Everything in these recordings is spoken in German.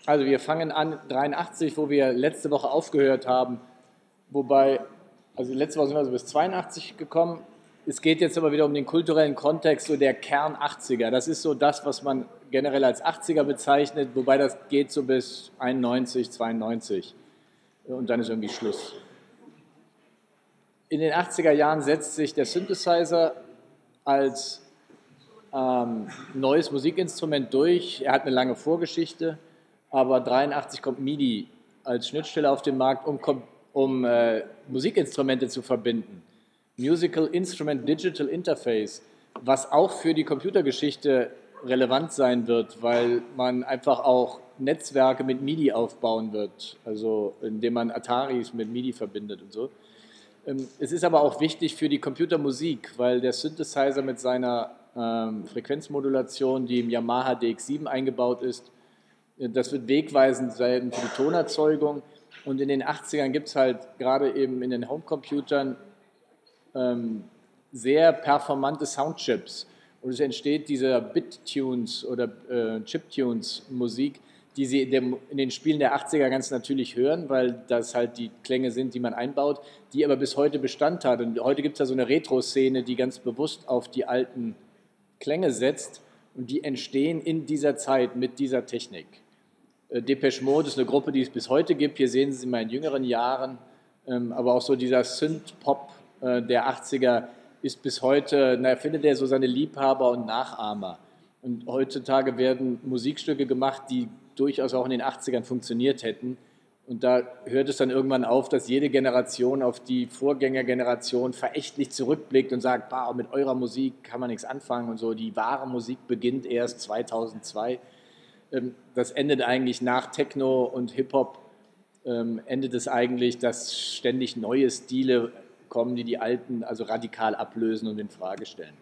Also wir fangen an 83, wo wir letzte Woche aufgehört haben, wobei, also letzte Woche sind wir so bis 82 gekommen. Es geht jetzt aber wieder um den kulturellen Kontext, so der Kern 80er. Das ist so das, was man generell als 80er bezeichnet, wobei das geht so bis 91, 92 und dann ist irgendwie Schluss. In den 80er Jahren setzt sich der Synthesizer als neues Musikinstrument durch. Er hat eine lange Vorgeschichte, aber 83 kommt MIDI als Schnittstelle auf den Markt, um Musikinstrumente zu verbinden. Musical Instrument Digital Interface, was auch für die Computergeschichte relevant sein wird, weil man einfach auch Netzwerke mit MIDI aufbauen wird, also indem man Ataris mit MIDI verbindet und so. Es ist aber auch wichtig für die Computermusik, weil der Synthesizer mit seiner Frequenzmodulation, die im Yamaha DX7 eingebaut ist, das wird wegweisend sein für die Tonerzeugung. Und in den 80ern gibt es halt gerade eben in den Homecomputern sehr performante Soundchips. Und es entsteht dieser Bit-Tunes oder Chiptunes-Musik, die Sie in den Spielen der 80er ganz natürlich hören, weil das halt die Klänge sind, die man einbaut, die aber bis heute Bestand hat. Und heute gibt es da so eine Retro-Szene, die ganz bewusst auf die alten Klänge setzt und die entstehen in dieser Zeit mit dieser Technik. Depeche Mode ist eine Gruppe, die es bis heute gibt. Hier sehen Sie sie mal in jüngeren Jahren. Aber auch so dieser Synth-Pop der 80er ist bis heute, findet er so seine Liebhaber und Nachahmer. Und heutzutage werden Musikstücke gemacht, die durchaus auch in den 80ern funktioniert hätten. Und da hört es dann irgendwann auf, dass jede Generation auf die Vorgängergeneration verächtlich zurückblickt und sagt, bah, mit eurer Musik kann man nichts anfangen und so. Die wahre Musik beginnt erst 2002. Das endet eigentlich nach Techno und Hip-Hop, endet es eigentlich, dass ständig neue Stile kommen, die die alten also radikal ablösen und in Frage stellen.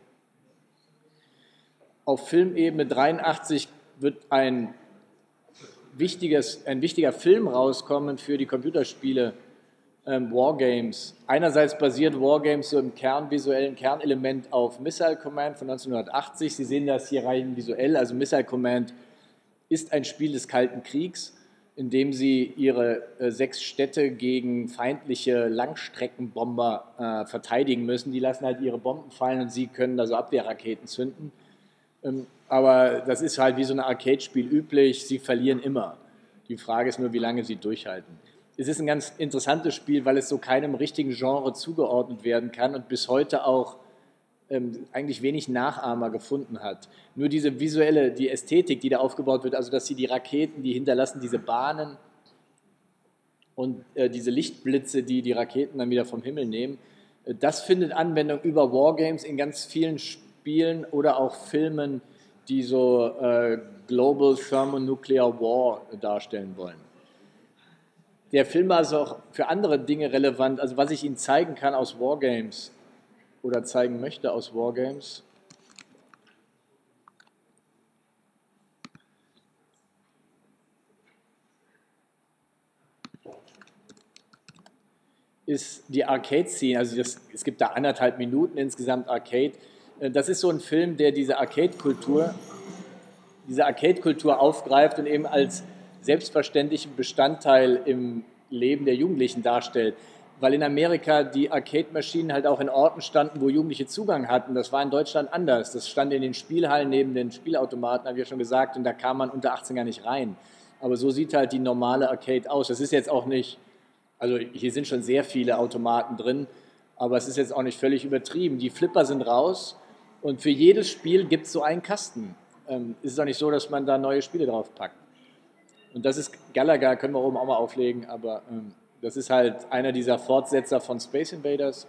Auf Filmebene 83 wird ein wichtiger Film rauskommen für die Computerspiele Wargames. Einerseits basiert Wargames so im visuellen Kernelement auf Missile Command von 1980. Sie sehen das hier rein visuell. Also Missile Command ist ein Spiel des Kalten Kriegs, in dem Sie Ihre 6 Städte gegen feindliche Langstreckenbomber verteidigen müssen. Die lassen halt ihre Bomben fallen und Sie können also Abwehrraketen zünden. Aber das ist halt wie so ein Arcade-Spiel üblich, Sie verlieren immer. Die Frage ist nur, wie lange Sie durchhalten. Es ist ein ganz interessantes Spiel, weil es so keinem richtigen Genre zugeordnet werden kann und bis heute auch eigentlich wenig Nachahmer gefunden hat. Nur die Ästhetik, die da aufgebaut wird, also dass Sie die Raketen, die hinterlassen diese Bahnen und diese Lichtblitze, die die Raketen dann wieder vom Himmel nehmen, das findet Anwendung über Wargames in ganz vielen Spielen oder auch Filmen, die so Global Thermonuclear War darstellen wollen. Der Film war also auch für andere Dinge relevant, also was ich Ihnen zeigen kann aus Wargames oder zeigen möchte aus Wargames, ist die Arcade-Scene, also es gibt da 1,5 Minuten insgesamt Arcade. Das ist so ein Film, der diese Arcade-Kultur aufgreift und eben als selbstverständlichen Bestandteil im Leben der Jugendlichen darstellt. Weil in Amerika die Arcade-Maschinen halt auch in Orten standen, wo Jugendliche Zugang hatten. Das war in Deutschland anders. Das stand in den Spielhallen neben den Spielautomaten, habe ich ja schon gesagt, und da kam man unter 18 gar nicht rein. Aber so sieht halt die normale Arcade aus. Das ist jetzt auch nicht, also hier sind schon sehr viele Automaten drin, aber es ist jetzt auch nicht völlig übertrieben. Die Flipper sind raus und für jedes Spiel gibt es so einen Kasten. Es ist auch nicht so, dass man da neue Spiele drauf packt. Und das ist Galaga, können wir oben auch mal auflegen, aber das ist halt einer dieser Fortsetzer von Space Invaders.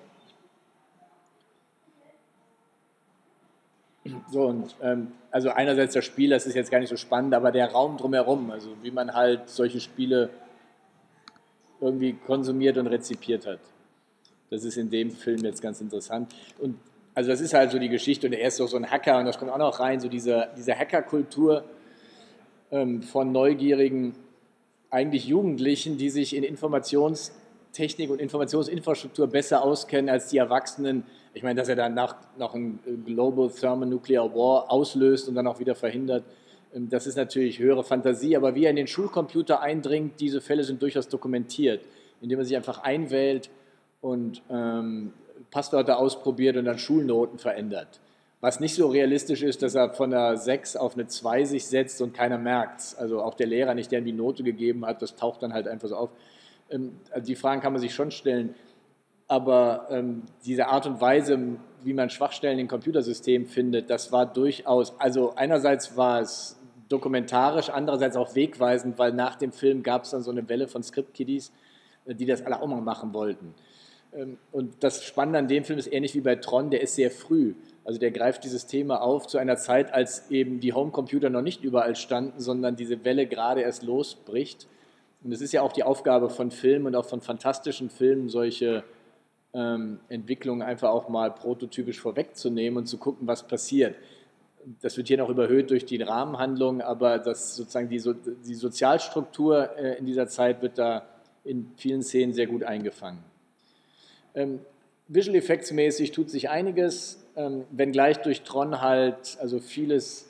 So, und also einerseits das Spiel, das ist jetzt gar nicht so spannend, aber der Raum drumherum, also wie man halt solche Spiele irgendwie konsumiert und rezipiert hat. Das ist in dem Film jetzt ganz interessant. Und also das ist halt so die Geschichte und er ist doch so ein Hacker und das kommt auch noch rein, so diese Hackerkultur von neugierigen, eigentlich Jugendlichen, die sich in Informationstechnik und Informationsinfrastruktur besser auskennen als die Erwachsenen. Ich meine, dass er dann noch ein Global Thermonuclear War auslöst und dann auch wieder verhindert, Das ist natürlich höhere Fantasie, aber wie er in den Schulcomputer eindringt, diese Fälle sind durchaus dokumentiert, indem er sich einfach einwählt und Passwörter ausprobiert und dann Schulnoten verändert. Was nicht so realistisch ist, dass er von einer 6 auf eine 2 sich setzt und keiner merkt es. Also auch der Lehrer nicht, der ihm die Note gegeben hat, das taucht dann halt einfach so auf. Also die Fragen kann man sich schon stellen, aber diese Art und Weise, wie man Schwachstellen in Computersystemen findet, das war durchaus, also einerseits war es dokumentarisch, andererseits auch wegweisend, weil nach dem Film gab es dann so eine Welle von Script-Kiddies, die das alle auch mal machen wollten. Und das Spannende an dem Film ist ähnlich wie bei Tron, der ist sehr früh. Also der greift dieses Thema auf zu einer Zeit, als eben die Homecomputer noch nicht überall standen, sondern diese Welle gerade erst losbricht. Und es ist ja auch die Aufgabe von Filmen und auch von fantastischen Filmen, solche Entwicklungen einfach auch mal prototypisch vorwegzunehmen und zu gucken, was passiert. Das wird hier noch überhöht durch die Rahmenhandlung, aber das sozusagen die Sozialstruktur in dieser Zeit wird da in vielen Szenen sehr gut eingefangen. Visual Effects mäßig tut sich einiges, wenngleich durch Tron halt also vieles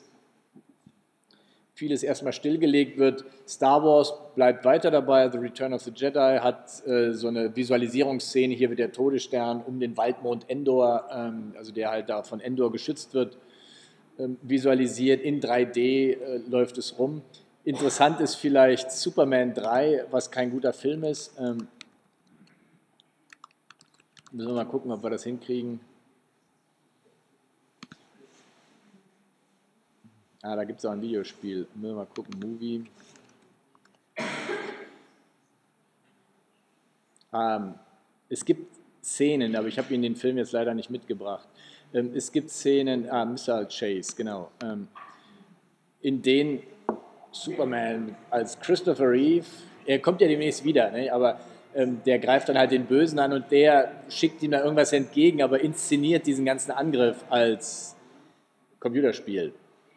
erstmal stillgelegt wird. Star Wars bleibt weiter dabei, The Return of the Jedi hat so eine Visualisierungsszene, hier wird der Todesstern um den Waldmond Endor, also der halt da von Endor geschützt wird, visualisiert, in 3D läuft es rum. Interessant ist vielleicht Superman 3, was kein guter Film ist. Müssen wir mal gucken, ob wir das hinkriegen. Da gibt es auch ein Videospiel. Müssen wir mal gucken, Movie. Es gibt Szenen, aber ich habe Ihnen den Film jetzt leider nicht mitgebracht. Es gibt Szenen, Missile Chase, genau, in denen Superman als Christopher Reeve, er kommt ja demnächst wieder, ne, aber der greift dann halt den Bösen an und der schickt ihm da irgendwas entgegen, aber inszeniert diesen ganzen Angriff als Computerspiel.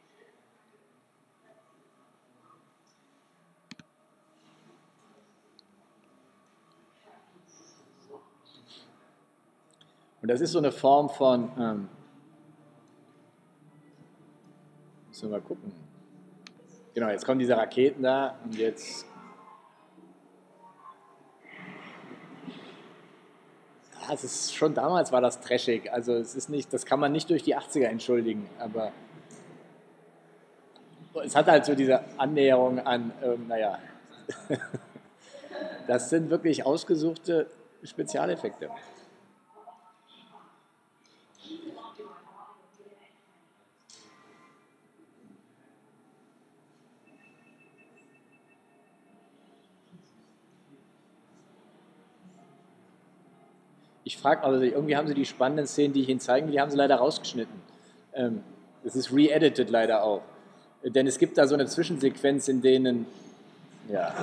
Und das ist so eine Form von, müssen wir mal gucken. Genau, jetzt kommen diese Raketen da und jetzt. Ja, es ist schon damals war das trashig. Also es ist nicht, das kann man nicht durch die 80er entschuldigen, aber es hat halt so diese Annäherung an, naja, das sind wirklich ausgesuchte Spezialeffekte. Ich frage, also irgendwie haben sie die spannenden Szenen, die ich Ihnen zeigen will, die haben sie leider rausgeschnitten. Es ist re-edited leider auch. Denn es gibt da so eine Zwischensequenz, in denen, ja,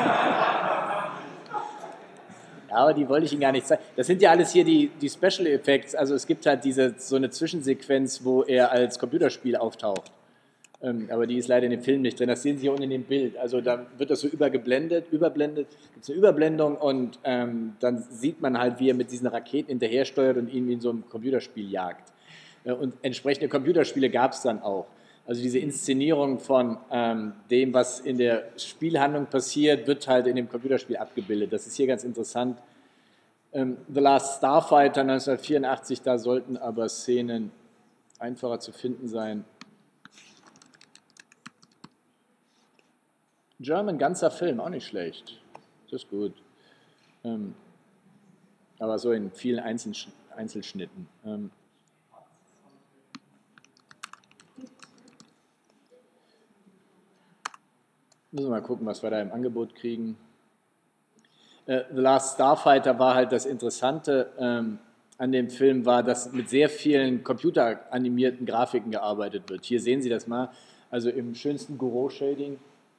ja, aber die wollte ich Ihnen gar nicht zeigen. Das sind ja alles hier die Special Effects. Also es gibt halt so eine Zwischensequenz, wo er als Computerspiel auftaucht. Aber die ist leider in dem Film nicht drin. Das sehen Sie hier unten in dem Bild. Also da wird das so überblendet, gibt es eine Überblendung und dann sieht man halt, wie er mit diesen Raketen hinterhersteuert und ihn wie in so einem Computerspiel jagt. Und entsprechende Computerspiele gab es dann auch. Also diese Inszenierung von dem, was in der Spielhandlung passiert, wird halt in dem Computerspiel abgebildet. Das ist hier ganz interessant. The Last Starfighter 1984, da sollten aber Szenen einfacher zu finden sein. German, ganzer Film, auch nicht schlecht. Das ist gut. Aber so in vielen Einzelschnitten. Müssen wir mal gucken, was wir da im Angebot kriegen. The Last Starfighter war halt das Interessante an dem Film, war, dass mit sehr vielen computeranimierten Grafiken gearbeitet wird. Hier sehen Sie das mal. Also im schönsten Gouraud-Shading,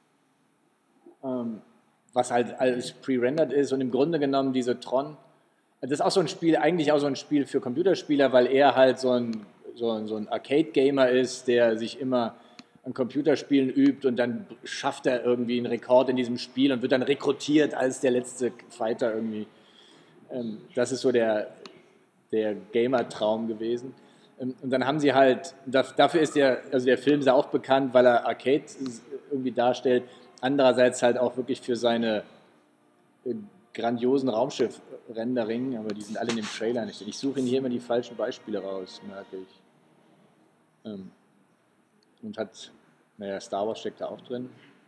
was halt alles pre-rendered ist und im Grunde genommen diese Tron, das ist auch so ein Spiel, eigentlich auch so ein Spiel für Computerspieler, weil er halt so ein Arcade-Gamer ist, der sich immer an Computerspielen übt und dann schafft er irgendwie einen Rekord in diesem Spiel und wird dann rekrutiert als der letzte Fighter irgendwie. Das ist so der Gamer-Traum gewesen. Und dann haben sie halt, dafür ist der Film ist ja auch bekannt, weil er Arcade irgendwie darstellt. Andererseits halt auch wirklich für seine grandiosen Raumschiff-Rendering, aber die sind alle in dem Trailer nicht. Ich suche Ihnen hier immer die falschen Beispiele raus, merke ich. Und hat, naja, Star Wars steckt da auch drin.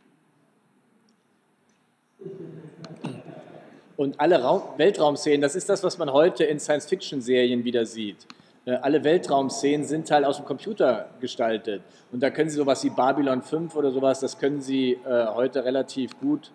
Und alle Weltraumszenen, das ist das, was man heute in Science-Fiction-Serien wieder sieht. Alle Weltraumszenen sind halt aus dem Computer gestaltet. Und da können Sie sowas wie Babylon 5 oder sowas, das können Sie heute relativ gut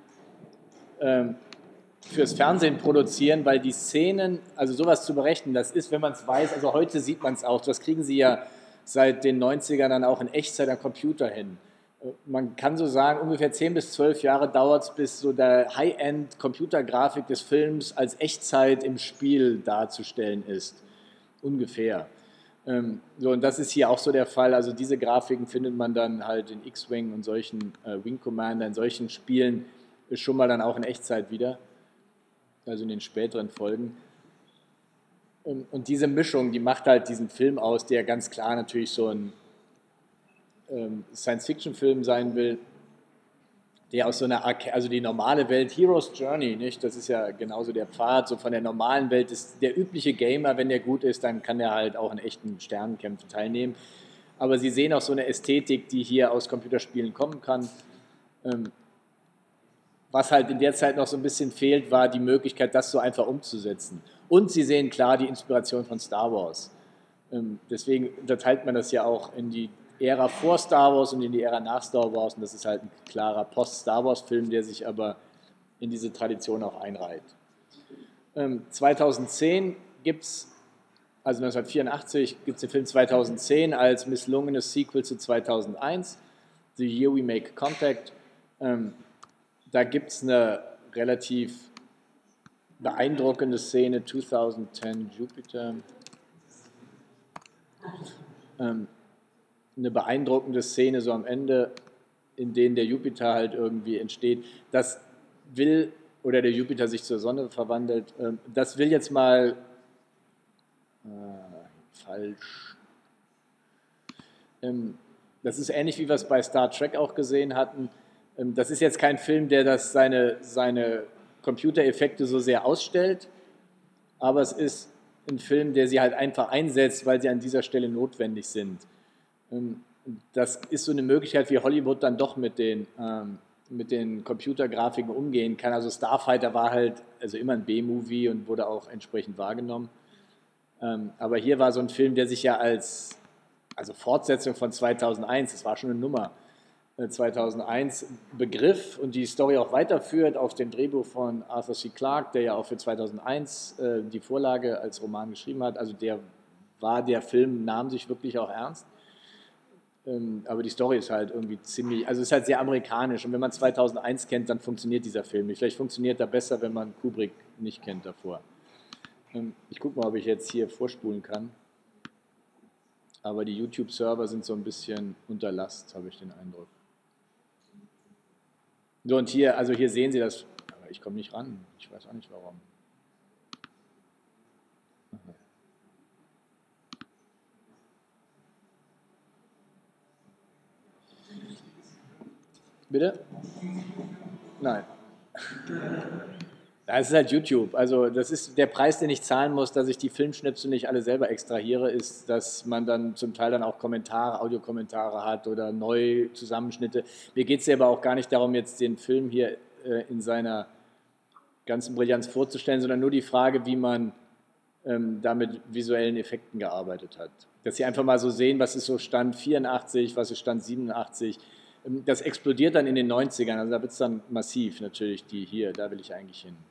fürs Fernsehen produzieren, weil die Szenen, also sowas zu berechnen, das ist, wenn man es weiß, also heute sieht man es auch, das kriegen Sie ja seit den 90ern dann auch in Echtzeit am Computer hin. Man kann so sagen, ungefähr 10 bis 12 Jahre dauert es, bis so der High-End-Computergrafik des Films als Echtzeit im Spiel darzustellen ist. Ungefähr. So, und das ist hier auch so der Fall. Also diese Grafiken findet man dann halt in X-Wing und solchen Wing Commander, in solchen Spielen schon mal dann auch in Echtzeit wieder. Also in den späteren Folgen. Und diese Mischung, die macht halt diesen Film aus, der ganz klar natürlich so ein Science-Fiction-Film sein will, der aus so einer, also die normale Welt, Hero's Journey, nicht? Das ist ja genauso der Pfad, so von der normalen Welt ist der übliche Gamer, wenn der gut ist, dann kann der halt auch in echten Sternenkämpfen teilnehmen. Aber Sie sehen auch so eine Ästhetik, die hier aus Computerspielen kommen kann. Was halt in der Zeit noch so ein bisschen fehlt, war die Möglichkeit, das so einfach umzusetzen. Und Sie sehen klar die Inspiration von Star Wars. Deswegen unterteilt man das ja auch in die Ära vor Star Wars und in die Ära nach Star Wars. Und das ist halt ein klarer Post-Star Wars-Film, der sich aber in diese Tradition auch einreiht. 2010 gibt es, also 1984 gibt es den Film 2010 als misslungenes Sequel zu 2001, The Year We Make Contact. Da gibt es eine relativ beeindruckende Szene, 2010 Jupiter. Eine beeindruckende Szene so am Ende, in denen der Jupiter halt irgendwie entsteht. Das will, oder der Jupiter sich zur Sonne verwandelt, das will jetzt mal falsch. Das ist ähnlich, wie wir es bei Star Trek auch gesehen hatten. Das ist jetzt kein Film, der seine Computereffekte so sehr ausstellt, aber es ist ein Film, der sie halt einfach einsetzt, weil sie an dieser Stelle notwendig sind. Das ist so eine Möglichkeit, wie Hollywood dann doch mit den Computergrafiken umgehen kann. Also Starfighter war halt also immer ein B-Movie und wurde auch entsprechend wahrgenommen. Aber hier war so ein Film, der sich ja also Fortsetzung von 2001, das war schon eine Nummer, 2001 begriff und die Story auch weiterführt auf dem Drehbuch von Arthur C. Clarke, der ja auch für 2001 die Vorlage als Roman geschrieben hat. Also der Film nahm sich wirklich auch ernst. Aber die Story ist halt irgendwie ziemlich, also es ist halt sehr amerikanisch und wenn man 2001 kennt, dann funktioniert dieser Film nicht. Vielleicht funktioniert er besser, wenn man Kubrick nicht kennt davor. Ich gucke mal, ob ich jetzt hier vorspulen kann. Aber die YouTube-Server sind so ein bisschen unter Last, habe ich den Eindruck. So, und hier, also hier sehen Sie das, aber ich komme nicht ran. Ich weiß auch nicht warum. Bitte? Nein. Ja, es ist halt YouTube. Also das ist der Preis, den ich zahlen muss, dass ich die Filmschnipsel nicht alle selber extrahiere, ist, dass man dann zum Teil dann auch Kommentare, Audiokommentare hat oder neue Zusammenschnitte. Mir geht es ja aber auch gar nicht darum, jetzt den Film hier in seiner ganzen Brillanz vorzustellen, sondern nur die Frage, wie man da mit visuellen Effekten gearbeitet hat. Dass Sie einfach mal so sehen, was ist so Stand 84, was ist Stand 87. Das explodiert dann in den 90ern, also da wird es dann massiv natürlich, da will ich eigentlich hin.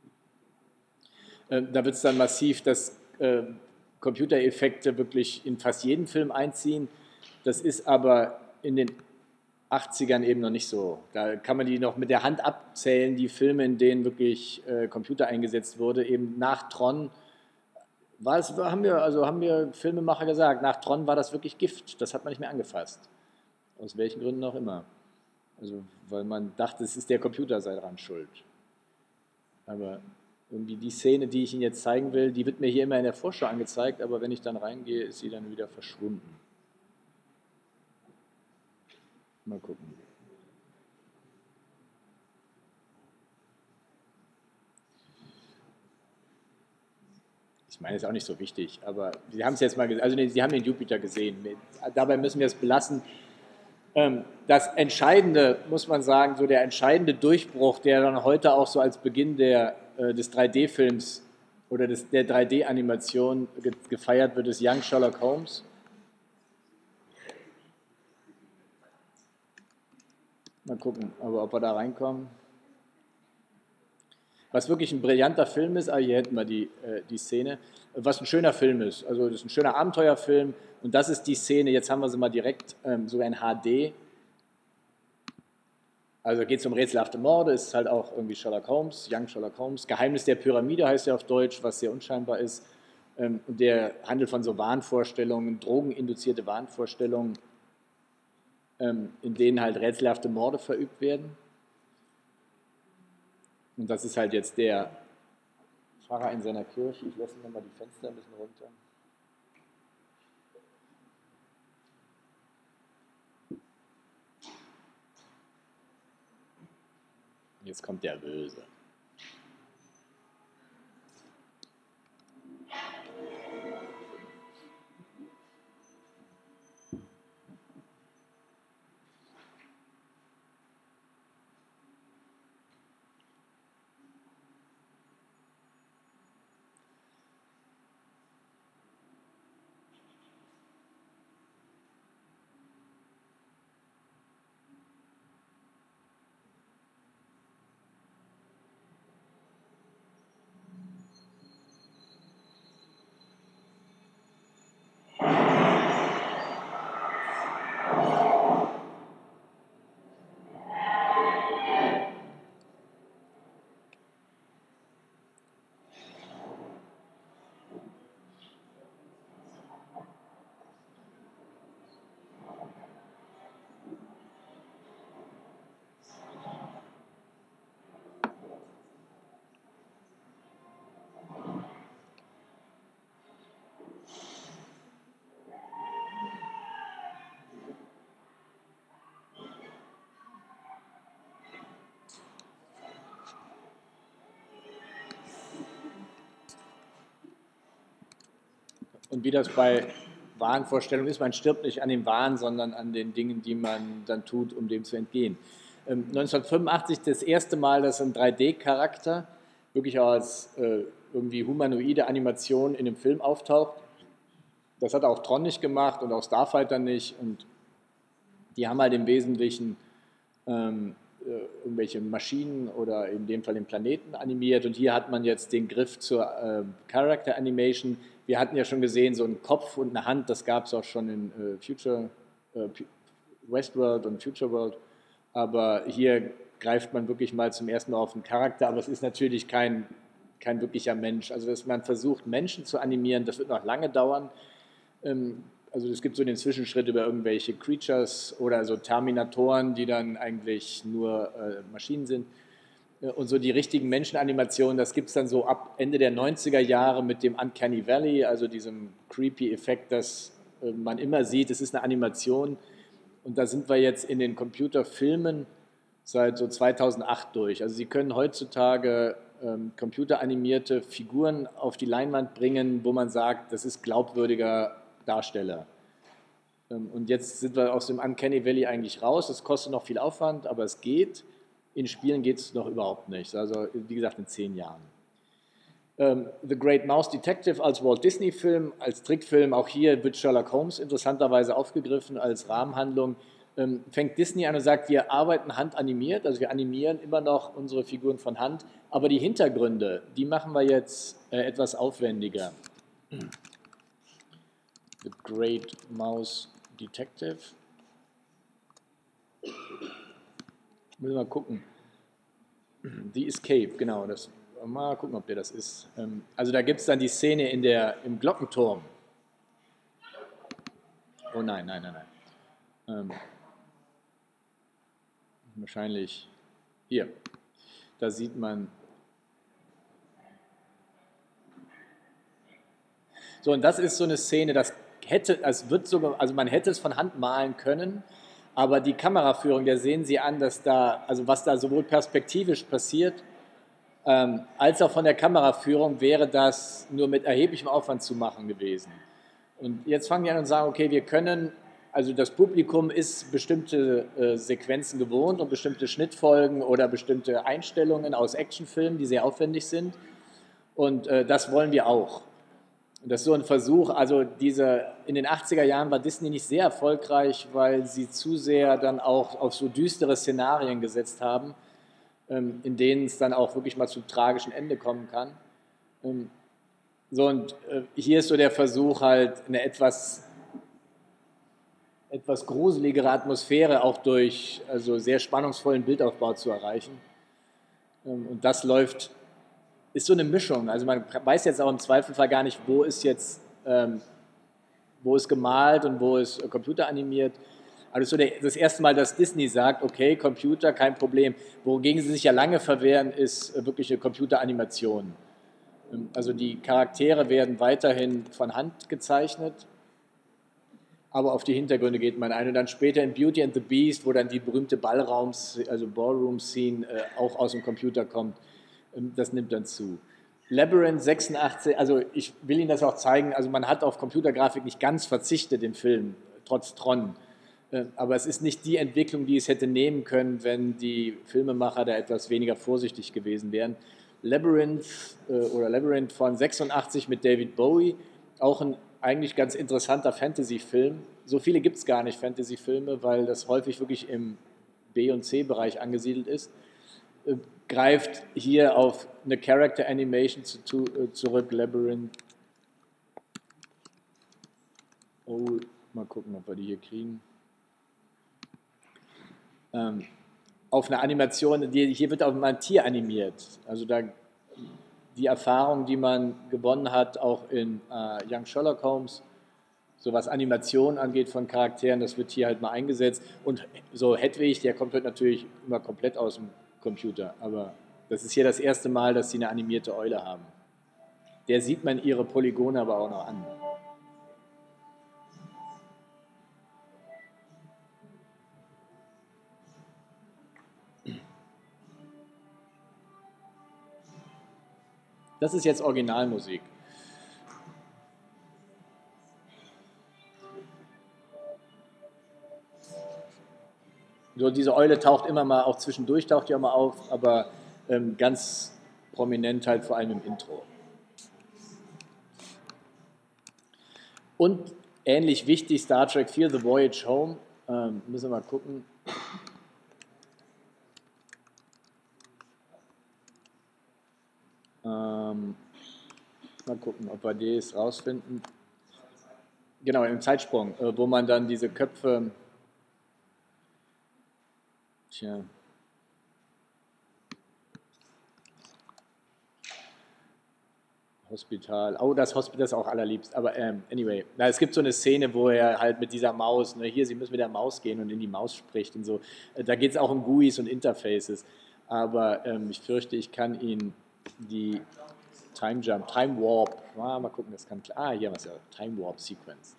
Da wird es dann massiv, dass Computereffekte wirklich in fast jeden Film einziehen. Das ist aber in den 80ern eben noch nicht so. Da kann man die noch mit der Hand abzählen, die Filme, in denen wirklich Computer eingesetzt wurde. Eben nach Tron haben wir Filmemacher gesagt, nach Tron war das wirklich Gift. Das hat man nicht mehr angefasst. Aus welchen Gründen auch immer. Also, weil man dachte, es ist der Computer sei daran schuld. Aber irgendwie die Szene, die ich Ihnen jetzt zeigen will, die wird mir hier immer in der Vorschau angezeigt, aber wenn ich dann reingehe, ist sie dann wieder verschwunden. Mal gucken. Ich meine, ist auch nicht so wichtig, aber Sie haben es jetzt mal gesehen, also Sie haben den Jupiter gesehen. Dabei müssen wir es belassen. Das Entscheidende, muss man sagen, so der entscheidende Durchbruch, der dann heute auch so als Beginn des 3D-Films oder der 3D-Animation gefeiert wird, ist Young Sherlock Holmes. Mal gucken, aber ob wir da reinkommen. Was wirklich ein brillanter Film ist, hier hätten wir die Szene, was ein schöner Film ist. Also das ist ein schöner Abenteuerfilm und das ist die Szene, jetzt haben wir sie mal direkt sogar in HD. Also geht es um rätselhafte Morde, ist halt auch irgendwie Sherlock Holmes, Young Sherlock Holmes. Geheimnis der Pyramide heißt ja auf Deutsch, was sehr unscheinbar ist. Und der handelt von so Wahnvorstellungen, drogeninduzierte Wahnvorstellungen, in denen halt rätselhafte Morde verübt werden. Und das ist halt jetzt der Pfarrer in seiner Kirche. Ich lasse nochmal die Fenster ein bisschen runter. Jetzt kommt der Böse. Und wie das bei Wahnvorstellungen ist, man stirbt nicht an dem Wahn, sondern an den Dingen, die man dann tut, um dem zu entgehen. 1985 das erste Mal, dass ein 3D-Charakter wirklich auch als irgendwie humanoide Animation in einem Film auftaucht. Das hat auch Tron nicht gemacht und auch Starfighter nicht. Und die haben halt im Wesentlichen irgendwelche Maschinen oder in dem Fall den Planeten animiert. Und hier hat man jetzt den Griff zur Character Animation. Wir hatten ja schon gesehen, so einen Kopf und eine Hand, das gab es auch schon in Westworld und Future World. Aber hier greift man wirklich mal zum ersten Mal auf den Charakter, aber es ist natürlich kein wirklicher Mensch. Also, dass man versucht, Menschen zu animieren, das wird noch lange dauern. Also es gibt so den Zwischenschritt über irgendwelche Creatures oder so Terminatoren, die dann eigentlich nur Maschinen sind. Und so die richtigen Menschenanimationen, das gibt es dann so ab Ende der 90er Jahre mit dem Uncanny Valley, also diesem creepy Effekt, dass man immer sieht, es ist eine Animation. Und da sind wir jetzt in den Computerfilmen seit so 2008 durch. Also Sie können heutzutage computeranimierte Figuren auf die Leinwand bringen, wo man sagt, das ist glaubwürdiger Darsteller. Und jetzt sind wir aus dem Uncanny Valley eigentlich raus. Es kostet noch viel Aufwand, aber es geht. In Spielen geht es noch überhaupt nicht. Also wie gesagt in 10 Jahren. The Great Mouse Detective als Walt Disney-Film, als Trickfilm. Auch hier wird Sherlock Holmes interessanterweise aufgegriffen als Rahmenhandlung. Fängt Disney an und sagt, wir arbeiten handanimiert, also wir animieren immer noch unsere Figuren von Hand, aber die Hintergründe, die machen wir jetzt etwas aufwendiger. The Great Mouse Detective. Müssen wir mal gucken. The Escape, genau. Mal gucken, ob der das ist. Also da gibt es dann die Szene im Glockenturm. Oh nein, nein, nein, nein. Wahrscheinlich hier. Da sieht man So, und das ist so eine Szene, also man hätte es von Hand malen können, aber die Kameraführung, der sehen Sie an, dass da, also was da sowohl perspektivisch passiert, als auch von der Kameraführung wäre das nur mit erheblichem Aufwand zu machen gewesen. Und jetzt fangen die an und sagen, okay, wir können, also das Publikum ist bestimmte Sequenzen gewohnt und bestimmte Schnittfolgen oder bestimmte Einstellungen aus Actionfilmen, die sehr aufwendig sind. Und das wollen wir auch. Und das ist so ein Versuch, also in den 80er Jahren war Disney nicht sehr erfolgreich, weil sie zu sehr dann auch auf so düstere Szenarien gesetzt haben, in denen es dann auch wirklich mal zu tragischen Ende kommen kann. So, und hier ist so der Versuch, halt eine etwas gruseligere Atmosphäre auch durch also sehr spannungsvollen Bildaufbau zu erreichen. Und das ist so eine Mischung. Also man weiß jetzt auch im Zweifelfall gar nicht, wo ist gemalt und wo ist computeranimiert. Also das ist so das erste Mal, dass Disney sagt, okay, Computer, kein Problem. Wogegen sie sich ja lange verwehren, ist wirkliche Computeranimation. Also die Charaktere werden weiterhin von Hand gezeichnet, aber auf die Hintergründe geht man ein. Und dann später in Beauty and the Beast, wo dann die berühmte also Ballroom-Scene auch aus dem Computer kommt, das nimmt dann zu. Labyrinth 86, also ich will Ihnen das auch zeigen, also man hat auf Computergrafik nicht ganz verzichtet im Film, trotz Tron. Aber es ist nicht die Entwicklung, die es hätte nehmen können, wenn die Filmemacher da etwas weniger vorsichtig gewesen wären. Labyrinth von 86 mit David Bowie, auch ein eigentlich ganz interessanter Fantasy-Film. So viele gibt es gar nicht, Fantasy-Filme, weil das häufig wirklich im B- und C-Bereich angesiedelt ist. Greift hier auf eine Character Animation zurück, Labyrinth. Oh, mal gucken, ob wir die hier kriegen. Auf eine Animation, hier wird auch mal ein Tier animiert. Also die Erfahrung, die man gewonnen hat, auch in Young Sherlock Holmes, so was Animation angeht von Charakteren, das wird hier halt mal eingesetzt. Und so Hedwig, der kommt halt natürlich immer komplett aus dem Computer, aber das ist hier das erste Mal, dass sie eine animierte Eule haben. Der sieht man ihre Polygone aber auch noch an. Das ist jetzt Originalmusik. So, diese Eule taucht immer mal, auch zwischendurch taucht die auch mal auf, aber ganz prominent halt vor allem im Intro. Und ähnlich wichtig, Star Trek 4, The Voyage Home, müssen wir mal gucken. Mal gucken, ob wir das rausfinden. Genau, im Zeitsprung, wo man dann diese Köpfe. Tja. Hospital. Oh, das Hospital ist auch allerliebst. Aber anyway, es gibt so eine Szene, wo er halt mit dieser Maus, ne, hier, Sie müssen mit der Maus gehen und in die Maus spricht und so. Da geht es auch um GUIs und Interfaces. Aber ich fürchte, ich kann Ihnen die Time Warp, mal gucken, das kann. Hier haben wir es ja, Time Warp Sequence.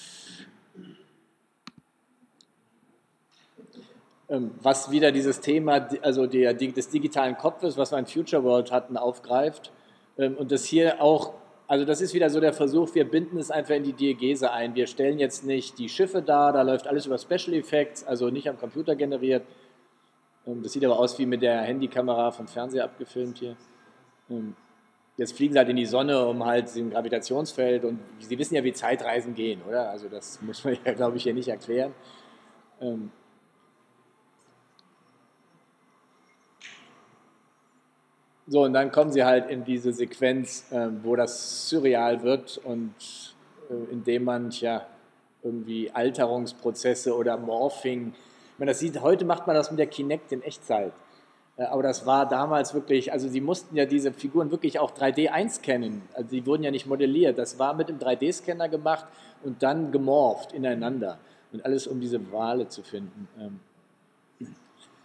Was wieder dieses Thema, also des digitalen Kopfes, was wir in Future World hatten, aufgreift. Und das hier auch, also das ist wieder so der Versuch, wir binden es einfach in die Diegese ein. Wir stellen jetzt nicht die Schiffe dar, da läuft alles über Special Effects, also nicht am Computer generiert. Das sieht aber aus wie mit der Handykamera vom Fernseher abgefilmt hier. Jetzt fliegen sie halt in die Sonne, um halt im Gravitationsfeld, und Sie wissen ja, wie Zeitreisen gehen, oder? Also das muss man ja, glaube ich, hier nicht erklären. So, und dann kommen sie halt in diese Sequenz, wo das surreal wird und indem man irgendwie Alterungsprozesse oder Morphing, ich meine, heute macht man das mit der Kinect in Echtzeit. Aber das war damals wirklich, also sie mussten ja diese Figuren wirklich auch 3D einscannen. Also die wurden ja nicht modelliert. Das war mit dem 3D-Scanner gemacht und dann gemorpht ineinander. Und alles, um diese Wale zu finden.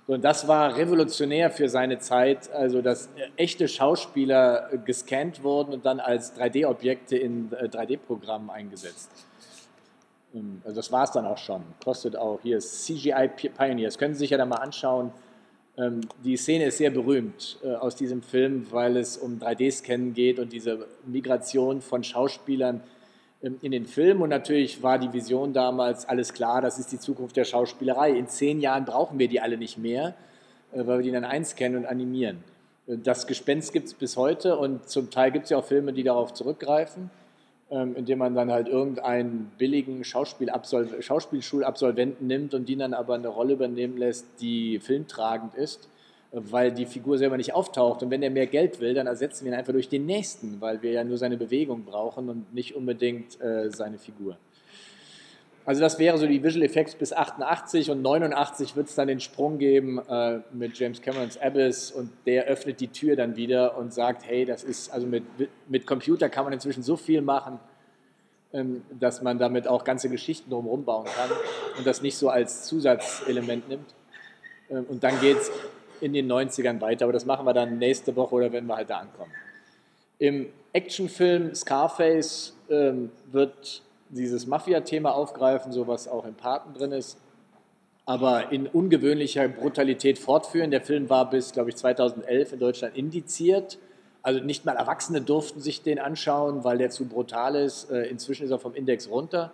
So, und das war revolutionär für seine Zeit, also dass echte Schauspieler gescannt wurden und dann als 3D-Objekte in 3D-Programmen eingesetzt. Also das war es dann auch schon. Kostet auch hier CGI Pioneers. Können Sie sich ja da mal anschauen. Die Szene ist sehr berühmt aus diesem Film, weil es um 3D-Scannen geht und diese Migration von Schauspielern in den Film. Und natürlich war die Vision damals alles klar, das ist die Zukunft der Schauspielerei. In 10 Jahren brauchen wir die alle nicht mehr, weil wir die dann einscannen und animieren. Das Gespenst gibt es bis heute und zum Teil gibt es ja auch Filme, die darauf zurückgreifen, indem man dann halt irgendeinen billigen Schauspielschulabsolventen nimmt und die dann aber eine Rolle übernehmen lässt, die filmtragend ist, weil die Figur selber nicht auftaucht. Und wenn er mehr Geld will, dann ersetzen wir ihn einfach durch den nächsten, weil wir ja nur seine Bewegung brauchen und nicht unbedingt seine Figur. Also das wäre so die Visual Effects bis 88 und 89 wird es dann den Sprung geben mit James Camerons Abyss und der öffnet die Tür dann wieder und sagt, hey, das ist, also mit Computer kann man inzwischen so viel machen, dass man damit auch ganze Geschichten drumherum bauen kann und das nicht so als Zusatzelement nimmt. Und dann geht es in den 90ern weiter, aber das machen wir dann nächste Woche oder wenn wir halt da ankommen. Im Actionfilm Scarface wird dieses Mafia-Thema aufgreifen, so was auch im Paten drin ist, aber in ungewöhnlicher Brutalität fortführen. Der Film war bis, glaube ich, 2011 in Deutschland indiziert. Also nicht mal Erwachsene durften sich den anschauen, weil der zu brutal ist. Inzwischen ist er vom Index runter,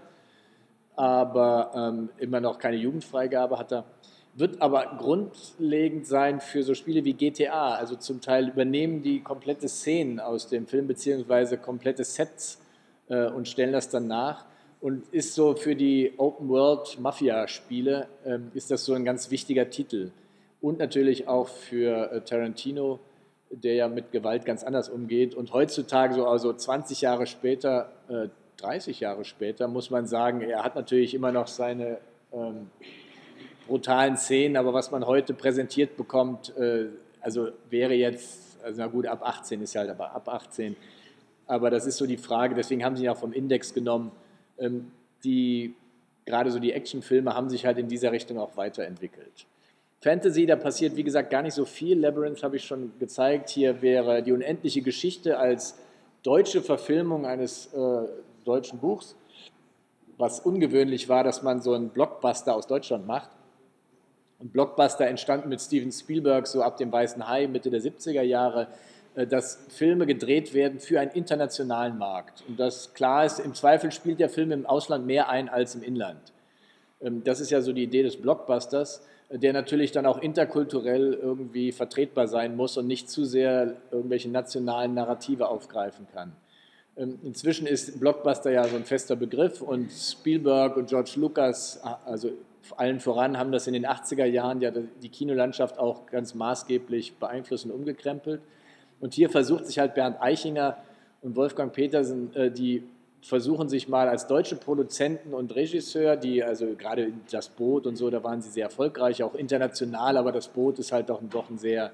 aber immer noch keine Jugendfreigabe hat er. Wird aber grundlegend sein für so Spiele wie GTA. Also zum Teil übernehmen die komplette Szenen aus dem Film beziehungsweise komplette Sets und stellen das dann nach. Und ist so für die Open-World-Mafia-Spiele ist das so ein ganz wichtiger Titel. Und natürlich auch für Tarantino, der ja mit Gewalt ganz anders umgeht. Und heutzutage, so also 20 Jahre später, 30 Jahre später, muss man sagen, er hat natürlich immer noch seine brutalen Szenen, aber was man heute präsentiert bekommt, also wäre jetzt, also na gut, ab 18 ist halt, aber ab 18. Aber das ist so die Frage, deswegen haben sie ihn auch vom Index genommen. Die, gerade so die Actionfilme haben sich halt in dieser Richtung auch weiterentwickelt. Fantasy, da passiert wie gesagt gar nicht so viel. Labyrinth habe ich schon gezeigt. Hier wäre die unendliche Geschichte als deutsche Verfilmung eines deutschen Buchs, was ungewöhnlich war, dass man so einen Blockbuster aus Deutschland macht. Ein Blockbuster entstand mit Steven Spielberg so ab dem Weißen Hai, Mitte der 70er Jahre, dass Filme gedreht werden für einen internationalen Markt. Und das klar ist, im Zweifel spielt der Film im Ausland mehr ein als im Inland. Das ist ja so die Idee des Blockbusters, der natürlich dann auch interkulturell irgendwie vertretbar sein muss und nicht zu sehr irgendwelche nationalen Narrative aufgreifen kann. Inzwischen ist Blockbuster ja so ein fester Begriff und Spielberg und George Lucas, also allen voran, haben das in den 80er Jahren ja die Kinolandschaft auch ganz maßgeblich beeinflusst und umgekrempelt. Und hier versucht sich halt Bernd Eichinger und Wolfgang Petersen, die versuchen sich mal als deutsche Produzenten und Regisseur, die also gerade das Boot und so, da waren sie sehr erfolgreich, auch international, aber das Boot ist halt doch ein sehr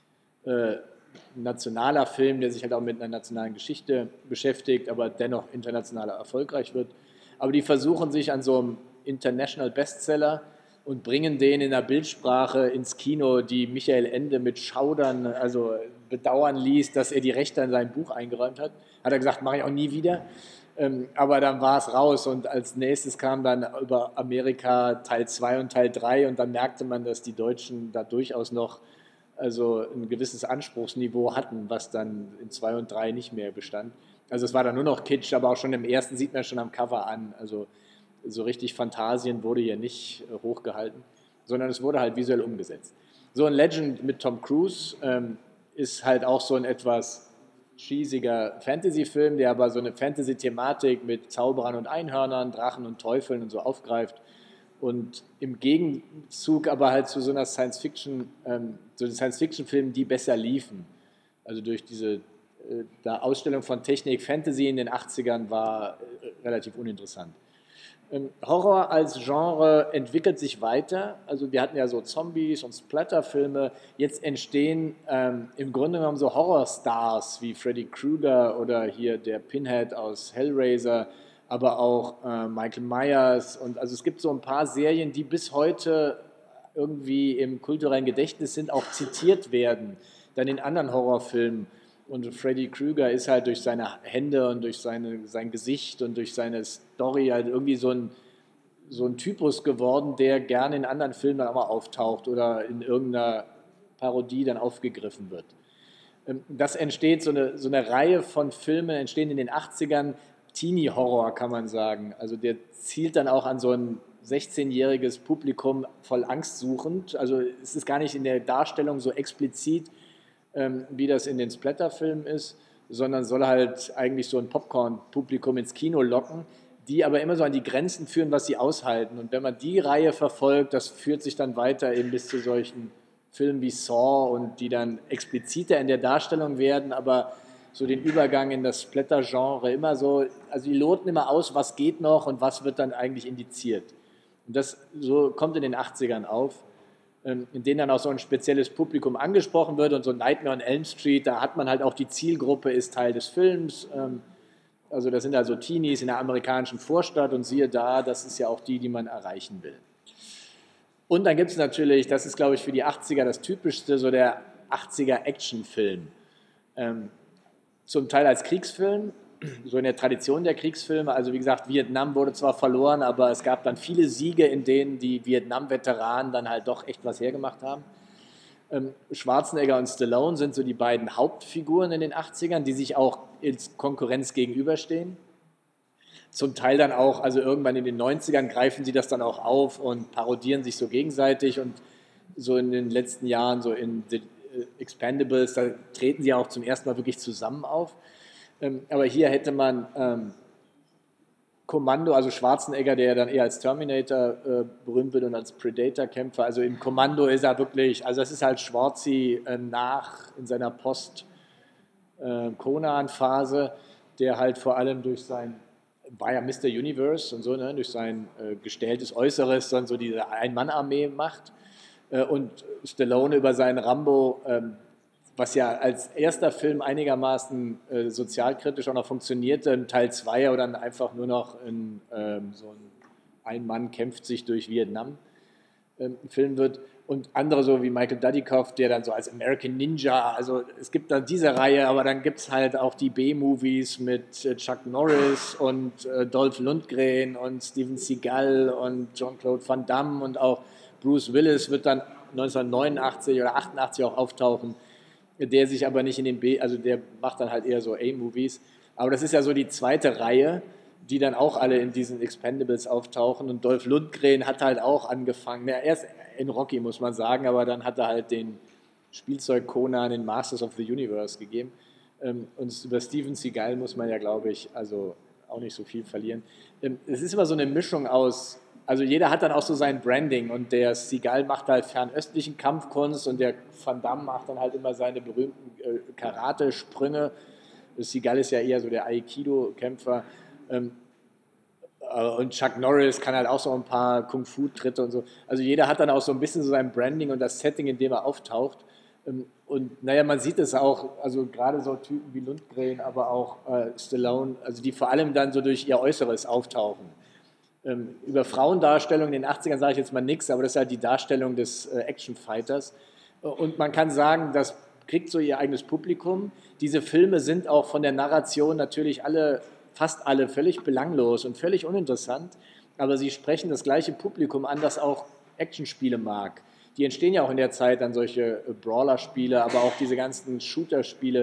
nationaler Film, der sich halt auch mit einer nationalen Geschichte beschäftigt, aber dennoch international erfolgreich wird. Aber die versuchen sich an so einem International Bestseller und bringen den in einer Bildsprache ins Kino, die Michael Ende mit Schaudern, also bedauern ließ, dass er die Rechte an sein Buch eingeräumt hat. Hat er gesagt, mache ich auch nie wieder. Aber dann war es raus und als nächstes kam dann über Amerika Teil 2 und Teil 3 und dann merkte man, dass die Deutschen da durchaus noch also ein gewisses Anspruchsniveau hatten, was dann in 2 und 3 nicht mehr bestand. Also es war dann nur noch Kitsch, aber auch schon im ersten sieht man schon am Cover an, also so richtig Phantasien wurde hier nicht hochgehalten, sondern es wurde halt visuell umgesetzt. So ein Legend mit Tom Cruise ist halt auch so ein etwas cheesiger Fantasy-Film, der aber so eine Fantasy-Thematik mit Zauberern und Einhörnern, Drachen und Teufeln und so aufgreift und im Gegenzug aber halt zu so einer so Science-Fiction-Filmen, die besser liefen. Also durch diese Ausstellung von Technik, Fantasy in den 80ern war relativ uninteressant. Horror als Genre entwickelt sich weiter. Also wir hatten ja so Zombies und Splatterfilme. Jetzt entstehen im Grunde genommen so Horrorstars wie Freddy Krueger oder hier der Pinhead aus Hellraiser, aber auch Michael Myers. Und also es gibt so ein paar Serien, die bis heute irgendwie im kulturellen Gedächtnis sind, auch zitiert werden, dann in anderen Horrorfilmen. Und Freddy Krueger ist halt durch seine Hände und durch sein Gesicht und durch seine Story halt irgendwie so ein Typus geworden, der gerne in anderen Filmen dann auch mal auftaucht oder in irgendeiner Parodie dann aufgegriffen wird. Das entsteht, so eine Reihe von Filmen entstehen in den 80ern, Teenie-Horror kann man sagen. Also der zielt dann auch an so ein 16-jähriges Publikum voll Angst suchend. Also es ist gar nicht in der Darstellung so explizit, wie das in den Splatter-Filmen ist, sondern soll halt eigentlich so ein Popcorn-Publikum ins Kino locken, die aber immer so an die Grenzen führen, was sie aushalten. Und wenn man die Reihe verfolgt, das führt sich dann weiter eben bis zu solchen Filmen wie Saw und die dann expliziter in der Darstellung werden, aber so den Übergang in das Splatter-Genre immer so, also die loten immer aus, was geht noch und was wird dann eigentlich indiziert. Und das so kommt in den 80ern auf, in denen dann auch so ein spezielles Publikum angesprochen wird und so Nightmare on Elm Street, da hat man halt auch die Zielgruppe, ist Teil des Films, also das sind also Teenies in der amerikanischen Vorstadt und siehe da, das ist ja auch die man erreichen will. Und dann gibt es natürlich, das ist glaube ich für die 80er das Typischste, so der 80er Actionfilm. Zum Teil als Kriegsfilm, so in der Tradition der Kriegsfilme. Also wie gesagt, Vietnam wurde zwar verloren, aber es gab dann viele Siege, in denen die Vietnam-Veteranen dann halt doch echt was hergemacht haben. Schwarzenegger und Stallone sind so die beiden Hauptfiguren in den 80ern, die sich auch in Konkurrenz gegenüberstehen. Zum Teil dann auch, also irgendwann in den 90ern greifen sie das dann auch auf und parodieren sich so gegenseitig und so in den letzten Jahren, so in The Expendables, da treten sie auch zum ersten Mal wirklich zusammen auf. Aber hier hätte man Kommando, also Schwarzenegger, der dann eher als Terminator berühmt wird und als Predator-Kämpfer. Also in Kommando ist er wirklich, also das ist halt Schwarzi in seiner Post-Conan-Phase, der halt vor allem durch sein, war ja Mr. Universe und so, ne, durch sein gestelltes Äußeres dann so diese Ein-Mann-Armee macht. Und Stallone über seinen Rambo, was ja als erster Film einigermaßen sozialkritisch auch noch funktionierte, in Teil 2 oder dann einfach nur noch so ein Mann kämpft sich durch Vietnam Film wird. Und andere so wie Michael Dudikoff, der dann so als American Ninja, also es gibt dann diese Reihe, aber dann gibt es halt auch die B-Movies mit Chuck Norris und Dolph Lundgren und Steven Seagal und Jean-Claude Van Damme und auch Bruce Willis wird dann 1989 oder 88 auch auftauchen, der sich aber nicht in den also der macht dann halt eher so A-Movies. Aber das ist ja so die zweite Reihe, die dann auch alle in diesen Expendables auftauchen. Und Dolph Lundgren hat halt auch angefangen, ja, erst in Rocky muss man sagen, aber dann hat er halt den Spielzeug Conan in Masters of the Universe gegeben. Und über Steven Seagal muss man ja, glaube ich, also auch nicht so viel verlieren. Es ist immer so eine Mischung aus, also jeder hat dann auch so sein Branding und der Seagal macht halt fernöstlichen Kampfkunst und der Van Damme macht dann halt immer seine berühmten Karate-Sprünge. Seagal ist ja eher so der Aikido-Kämpfer. Und Chuck Norris kann halt auch so ein paar Kung-Fu-Tritte und so. Also jeder hat dann auch so ein bisschen so sein Branding und das Setting, in dem er auftaucht. Und naja, man sieht es auch, also gerade so Typen wie Lundgren, aber auch Stallone, also die vor allem dann so durch ihr Äußeres auftauchen. Über Frauendarstellung in den 80ern sage ich jetzt mal nichts, aber das ist halt die Darstellung des Actionfighters. Und man kann sagen, das kriegt so ihr eigenes Publikum. Diese Filme sind auch von der Narration natürlich fast alle völlig belanglos und völlig uninteressant, aber sie sprechen das gleiche Publikum an, das auch Actionspiele mag. Die entstehen ja auch in der Zeit dann solche Brawler-Spiele, aber auch diese ganzen Shooter-Spiele,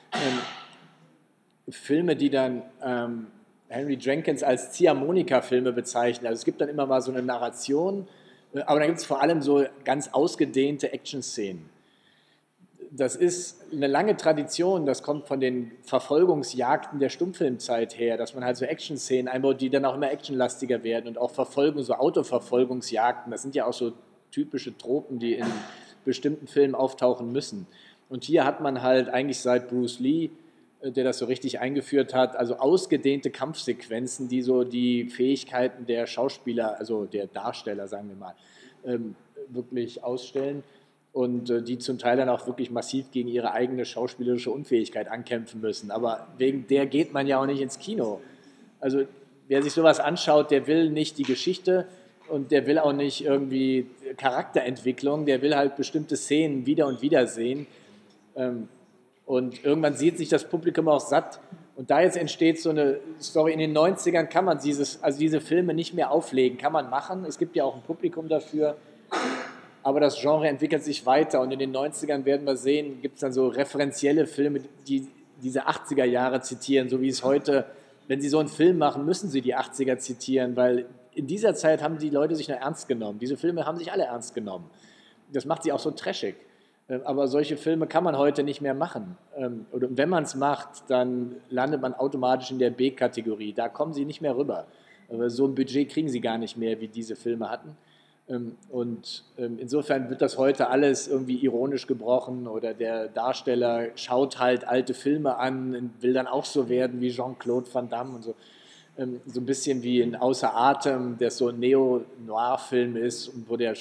Filme, die dann Henry Jenkins als Ziehharmonika-Filme bezeichnen. Also es gibt dann immer mal so eine Narration, aber dann gibt es vor allem so ganz ausgedehnte Action-Szenen. Das ist eine lange Tradition, das kommt von den Verfolgungsjagden der Stummfilmzeit her, dass man halt so Action-Szenen einbaut, die dann auch immer actionlastiger werden und auch so Autoverfolgungsjagden, das sind ja auch so typische Tropen, die in bestimmten Filmen auftauchen müssen. Und hier hat man halt eigentlich seit Bruce Lee, der das so richtig eingeführt hat, also ausgedehnte Kampfsequenzen, die so die Fähigkeiten der Schauspieler, also der Darsteller, sagen wir mal, wirklich ausstellen. Und die zum Teil dann auch wirklich massiv gegen ihre eigene schauspielerische Unfähigkeit ankämpfen müssen. Aber wegen der geht man ja auch nicht ins Kino. Also wer sich sowas anschaut, der will nicht die Geschichte und der will auch nicht irgendwie Charakterentwicklung, der will halt bestimmte Szenen wieder und wieder sehen. Und irgendwann sieht sich das Publikum auch satt. Und da jetzt entsteht so eine Story. In den 90ern kann man diese Filme nicht mehr auflegen, kann man machen. Es gibt ja auch ein Publikum dafür. Aber das Genre entwickelt sich weiter. Und in den 90ern werden wir sehen, gibt es dann so referenzielle Filme, die diese 80er Jahre zitieren, so wie es heute, wenn sie so einen Film machen, müssen sie die 80er zitieren, weil in dieser Zeit haben die Leute sich noch ernst genommen. Diese Filme haben sich alle ernst genommen. Das macht sie auch so trashig. Aber solche Filme kann man heute nicht mehr machen. Oder wenn man es macht, dann landet man automatisch in der B-Kategorie. Da kommen sie nicht mehr rüber. Aber so ein Budget kriegen sie gar nicht mehr, wie diese Filme hatten. Und insofern wird das heute alles irgendwie ironisch gebrochen oder der Darsteller schaut halt alte Filme an und will dann auch so werden wie Jean-Claude Van Damme und so. So ein bisschen wie in Außer Atem, der so ein Neo-Noir-Film ist, wo der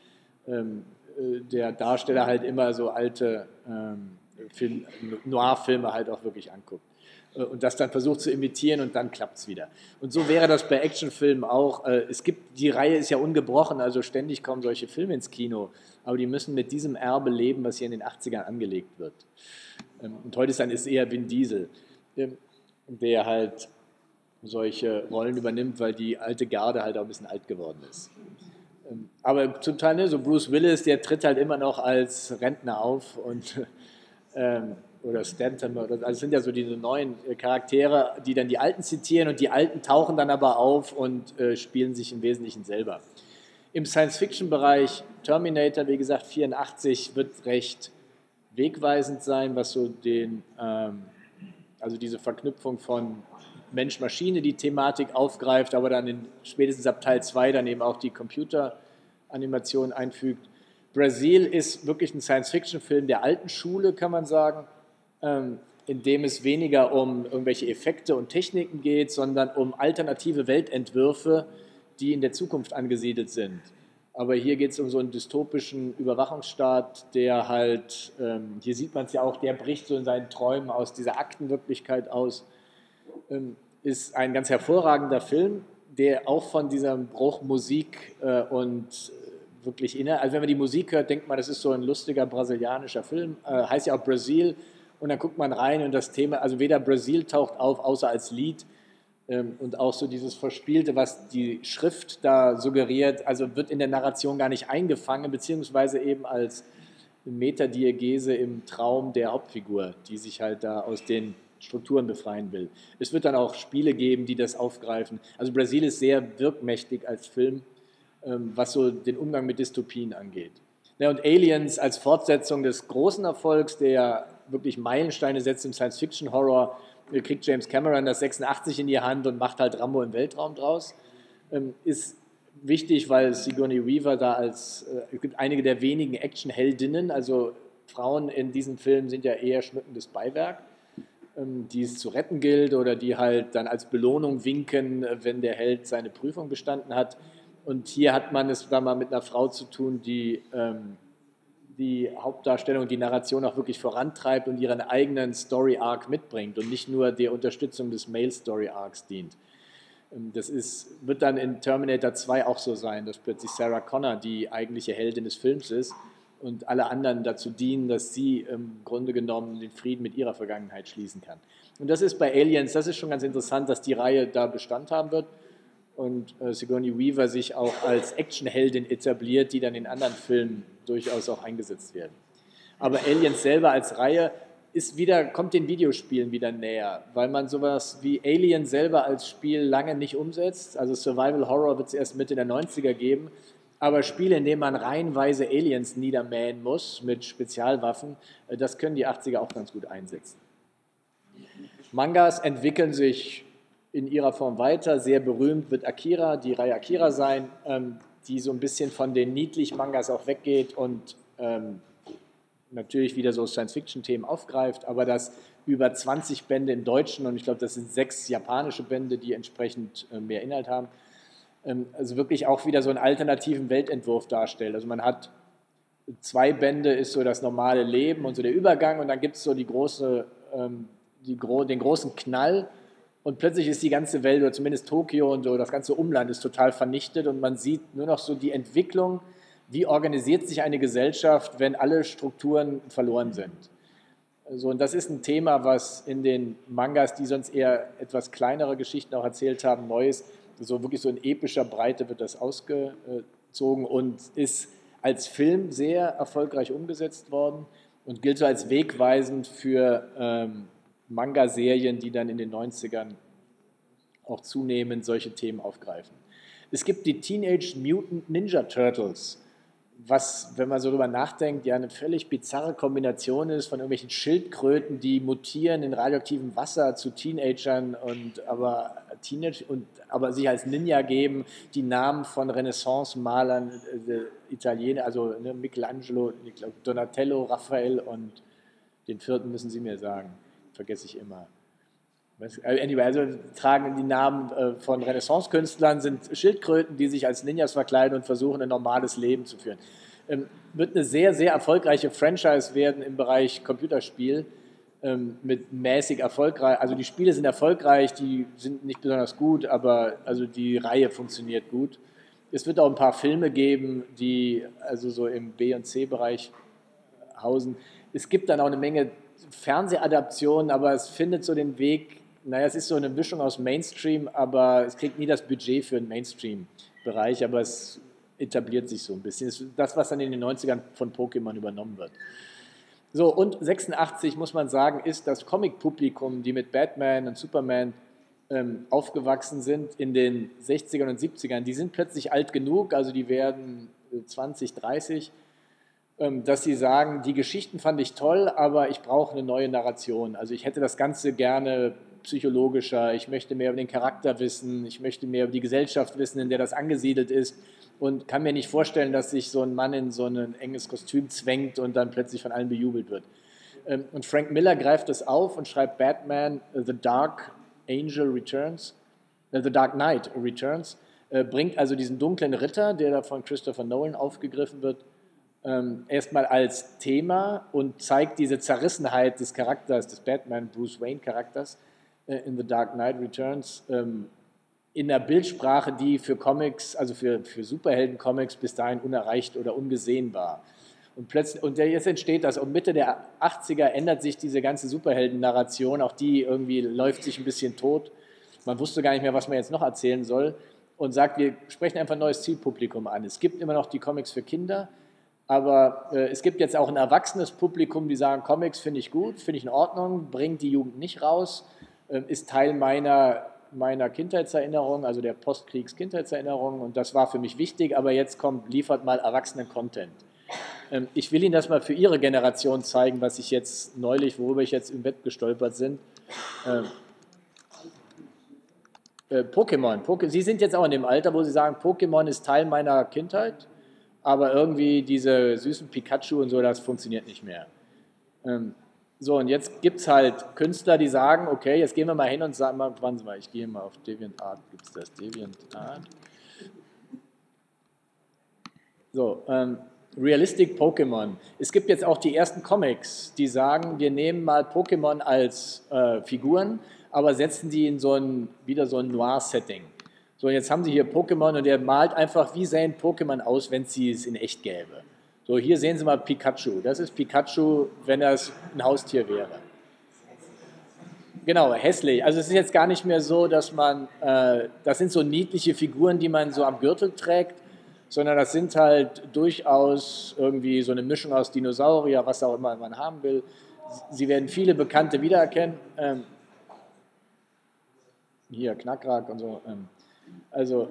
Darsteller halt immer so alte Noir-Filme halt auch wirklich anguckt. Und das dann versucht zu imitieren und dann klappt es wieder. Und so wäre das bei Actionfilmen auch. Die Reihe ist ja ungebrochen, also ständig kommen solche Filme ins Kino, aber die müssen mit diesem Erbe leben, was hier in den 80ern angelegt wird. Und heute ist eher Vin Diesel, der halt solche Rollen übernimmt, weil die alte Garde halt auch ein bisschen alt geworden ist. Aber zum Teil, ne, so Bruce Willis, der tritt halt immer noch als Rentner auf und oder Stanton, also es sind ja so diese neuen Charaktere, die dann die Alten zitieren und die Alten tauchen dann aber auf und spielen sich im Wesentlichen selber. Im Science-Fiction-Bereich, Terminator, wie gesagt, 84 wird recht wegweisend sein, was so also diese Verknüpfung von Mensch-Maschine, die Thematik aufgreift, aber dann spätestens ab Teil 2 dann eben auch die Computeranimation einfügt. Brazil ist wirklich ein Science-Fiction-Film der alten Schule, kann man sagen, in dem es weniger um irgendwelche Effekte und Techniken geht, sondern um alternative Weltentwürfe, die in der Zukunft angesiedelt sind. Aber hier geht es um so einen dystopischen Überwachungsstaat, der halt, hier sieht man es ja auch, der bricht so in seinen Träumen aus dieser Aktenwirklichkeit aus. Ist ein ganz hervorragender Film, der auch von diesem Bruch Musik und wirklich also wenn man die Musik hört, denkt man, das ist so ein lustiger brasilianischer Film, heißt ja auch Brazil, und dann guckt man rein und das Thema, also weder Brazil taucht auf, außer als Lied, und auch so dieses Verspielte, was die Schrift da suggeriert, also wird in der Narration gar nicht eingefangen, beziehungsweise eben als Metadiegese im Traum der Hauptfigur, die sich halt da aus den Strukturen befreien will. Es wird dann auch Spiele geben, die das aufgreifen. Also Brazil ist sehr wirkmächtig als Film, was so den Umgang mit Dystopien angeht. Ja, und Aliens als Fortsetzung des großen Erfolgs, der wirklich Meilensteine setzt im Science-Fiction-Horror, kriegt James Cameron das 86 in die Hand und macht halt Rambo im Weltraum draus. Ist wichtig, weil Sigourney Weaver da es gibt einige der wenigen Actionheldinnen, also Frauen in diesem Film sind ja eher schmückendes Beiwerk, die es zu retten gilt oder die halt dann als Belohnung winken, wenn der Held seine Prüfung bestanden hat. Und hier hat man es da mal mit einer Frau zu tun, die die Hauptdarstellung, die Narration auch wirklich vorantreibt und ihren eigenen Story-Arc mitbringt und nicht nur der Unterstützung des Male-Story-Arcs dient. Wird dann in Terminator 2 auch so sein, dass plötzlich Sarah Connor die eigentliche Heldin des Films ist und alle anderen dazu dienen, dass sie im Grunde genommen den Frieden mit ihrer Vergangenheit schließen kann. Und das ist bei Aliens, das ist schon ganz interessant, dass die Reihe da Bestand haben wird und Sigourney Weaver sich auch als Actionheldin etabliert, die dann in anderen Filmen durchaus auch eingesetzt werden. Aber Aliens selber als Reihe kommt den Videospielen wieder näher, weil man sowas wie Alien selber als Spiel lange nicht umsetzt. Also Survival Horror wird es erst Mitte der 90er geben, aber Spiele, in denen man reihenweise Aliens niedermähen muss mit Spezialwaffen, das können die 80er auch ganz gut einsetzen. Mangas entwickeln sich in ihrer Form weiter. Sehr berühmt wird Akira, die Reihe Akira sein, die so ein bisschen von den Niedlich-Mangas auch weggeht und natürlich wieder so Science-Fiction-Themen aufgreift, aber das über 20 Bände im Deutschen und ich glaube, das sind 6 japanische Bände, die entsprechend mehr Inhalt haben, also wirklich auch wieder so einen alternativen Weltentwurf darstellt. Also man hat 2 Bände, ist so das normale Leben und so der Übergang und dann gibt es so den großen Knall und plötzlich ist die ganze Welt oder zumindest Tokio und so das ganze Umland ist total vernichtet und man sieht nur noch so die Entwicklung, wie organisiert sich eine Gesellschaft, wenn alle Strukturen verloren sind. So, und das ist ein Thema, was in den Mangas, die sonst eher etwas kleinere Geschichten auch erzählt haben, neu ist. So wirklich so in epischer Breite wird das ausgezogen und ist als Film sehr erfolgreich umgesetzt worden und gilt so als wegweisend für Manga-Serien, die dann in den 90ern auch zunehmend solche Themen aufgreifen. Es gibt die Teenage Mutant Ninja Turtles, was, wenn man so drüber nachdenkt, ja eine völlig bizarre Kombination ist von irgendwelchen Schildkröten, die mutieren in radioaktivem Wasser zu Teenagern und aber sich als Ninja geben, die Namen von Renaissance-Malern, Italiener, also ne, Michelangelo, ich glaub, Donatello, Raphael und den vierten müssen Sie mir sagen, vergesse ich immer. Anyway, also tragen die Namen von Renaissance-Künstlern, sind Schildkröten, die sich als Ninjas verkleiden und versuchen, ein normales Leben zu führen. Wird eine sehr, sehr erfolgreiche Franchise werden im Bereich Computerspiel, mit mäßig erfolgreich. Also die Spiele sind erfolgreich, die sind nicht besonders gut, aber also die Reihe funktioniert gut. Es wird auch ein paar Filme geben, die also so im B- und C-Bereich hausen. Es gibt dann auch eine Menge Fernsehadaptionen, aber es findet so den Weg. Naja, es ist so eine Mischung aus Mainstream, aber es kriegt nie das Budget für einen Mainstream-Bereich, aber es etabliert sich so ein bisschen. Das ist das, was dann in den 90ern von Pokémon übernommen wird. So, und 86, muss man sagen, ist das Comic-Publikum, die mit Batman und Superman aufgewachsen sind in den 60ern und 70ern, die sind plötzlich alt genug, also die werden 20, 30, dass sie sagen, die Geschichten fand ich toll, aber ich brauche eine neue Narration. Also ich hätte das Ganze gerne psychologischer, ich möchte mehr über den Charakter wissen, ich möchte mehr über die Gesellschaft wissen, in der das angesiedelt ist und kann mir nicht vorstellen, dass sich so ein Mann in so ein enges Kostüm zwängt und dann plötzlich von allen bejubelt wird. Und Frank Miller greift das auf und schreibt Batman, The Dark Angel Returns, The Dark Knight Returns, bringt also diesen dunklen Ritter, der da von Christopher Nolan aufgegriffen wird, erstmal als Thema und zeigt diese Zerrissenheit des Charakters, des Batman Bruce Wayne Charakters in The Dark Knight Returns in der Bildsprache, die für Comics, also für Superhelden-Comics bis dahin unerreicht oder ungesehen war. Und plötzlich, und jetzt entsteht das, und Mitte der 80er ändert sich diese ganze Superhelden-Narration, auch die irgendwie läuft sich ein bisschen tot. Man wusste gar nicht mehr, was man jetzt noch erzählen soll und sagt, wir sprechen einfach ein neues Zielpublikum an. Es gibt immer noch die Comics für Kinder, aber es gibt jetzt auch ein erwachsenes Publikum, die sagen, Comics finde ich gut, finde ich in Ordnung, bringt die Jugend nicht raus, ist Teil meiner Kindheitserinnerung, also der Postkriegs-Kindheitserinnerung, und das war für mich wichtig, aber jetzt kommt, liefert mal erwachsenen Content. Ich will Ihnen das mal für Ihre Generation zeigen, was ich jetzt neulich, worüber ich jetzt im Bett gestolpert bin. Pokémon. Sie sind jetzt auch in dem Alter, wo Sie sagen, Pokémon ist Teil meiner Kindheit, aber irgendwie diese süßen Pikachu und so, das funktioniert nicht mehr. So, und jetzt gibt es halt Künstler, die sagen, okay, jetzt gehen wir mal hin und sagen, warten Sie mal, ich gehe mal auf DeviantArt, gibt es das DeviantArt? So, Realistic Pokémon. Es gibt jetzt auch die ersten Comics, die sagen, wir nehmen mal Pokémon als Figuren, aber setzen die in wieder so ein Noir-Setting. So, jetzt haben Sie hier Pokémon und der malt einfach, wie sähen Pokémon aus, wenn es sie in echt gäbe. So, hier sehen Sie mal Pikachu. Das ist Pikachu, wenn das ein Haustier wäre. Genau, hässlich. Also es ist jetzt gar nicht mehr so, dass das sind so niedliche Figuren, die man so am Gürtel trägt, sondern das sind halt durchaus irgendwie so eine Mischung aus Dinosaurier, was auch immer man haben will. Sie werden viele Bekannte wiedererkennen. Hier, Knackrack und so. Also,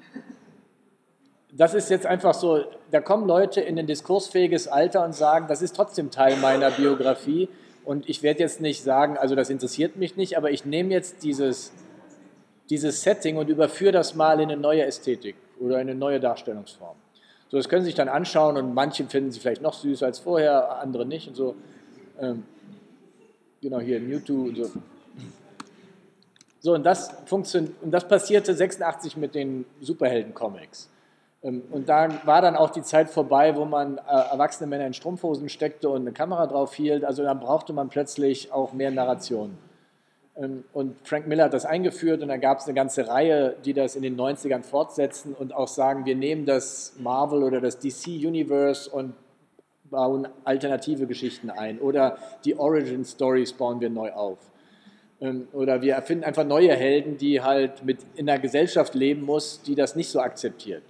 das ist jetzt einfach so, da kommen Leute in ein diskursfähiges Alter und sagen, das ist trotzdem Teil meiner Biografie und ich werde jetzt nicht sagen, also das interessiert mich nicht, aber ich nehme jetzt dieses Setting und überführe das mal in eine neue Ästhetik oder in eine neue Darstellungsform. So, das können Sie sich dann anschauen und manche finden sie vielleicht noch süßer als vorher, andere nicht und so. Genau, hier Mewtwo und so. So, und das passierte 86 mit den Superhelden-Comics. Und da war dann auch die Zeit vorbei, wo man erwachsene Männer in Strumpfhosen steckte und eine Kamera drauf hielt. Also dann brauchte man plötzlich auch mehr Narration. Und Frank Miller hat das eingeführt und dann gab es eine ganze Reihe, die das in den 90ern fortsetzen und auch sagen, wir nehmen das Marvel oder das DC-Universe und bauen alternative Geschichten ein oder die Origin-Stories bauen wir neu auf. Oder wir erfinden einfach neue Helden, die halt in einer Gesellschaft leben muss, die das nicht so akzeptiert.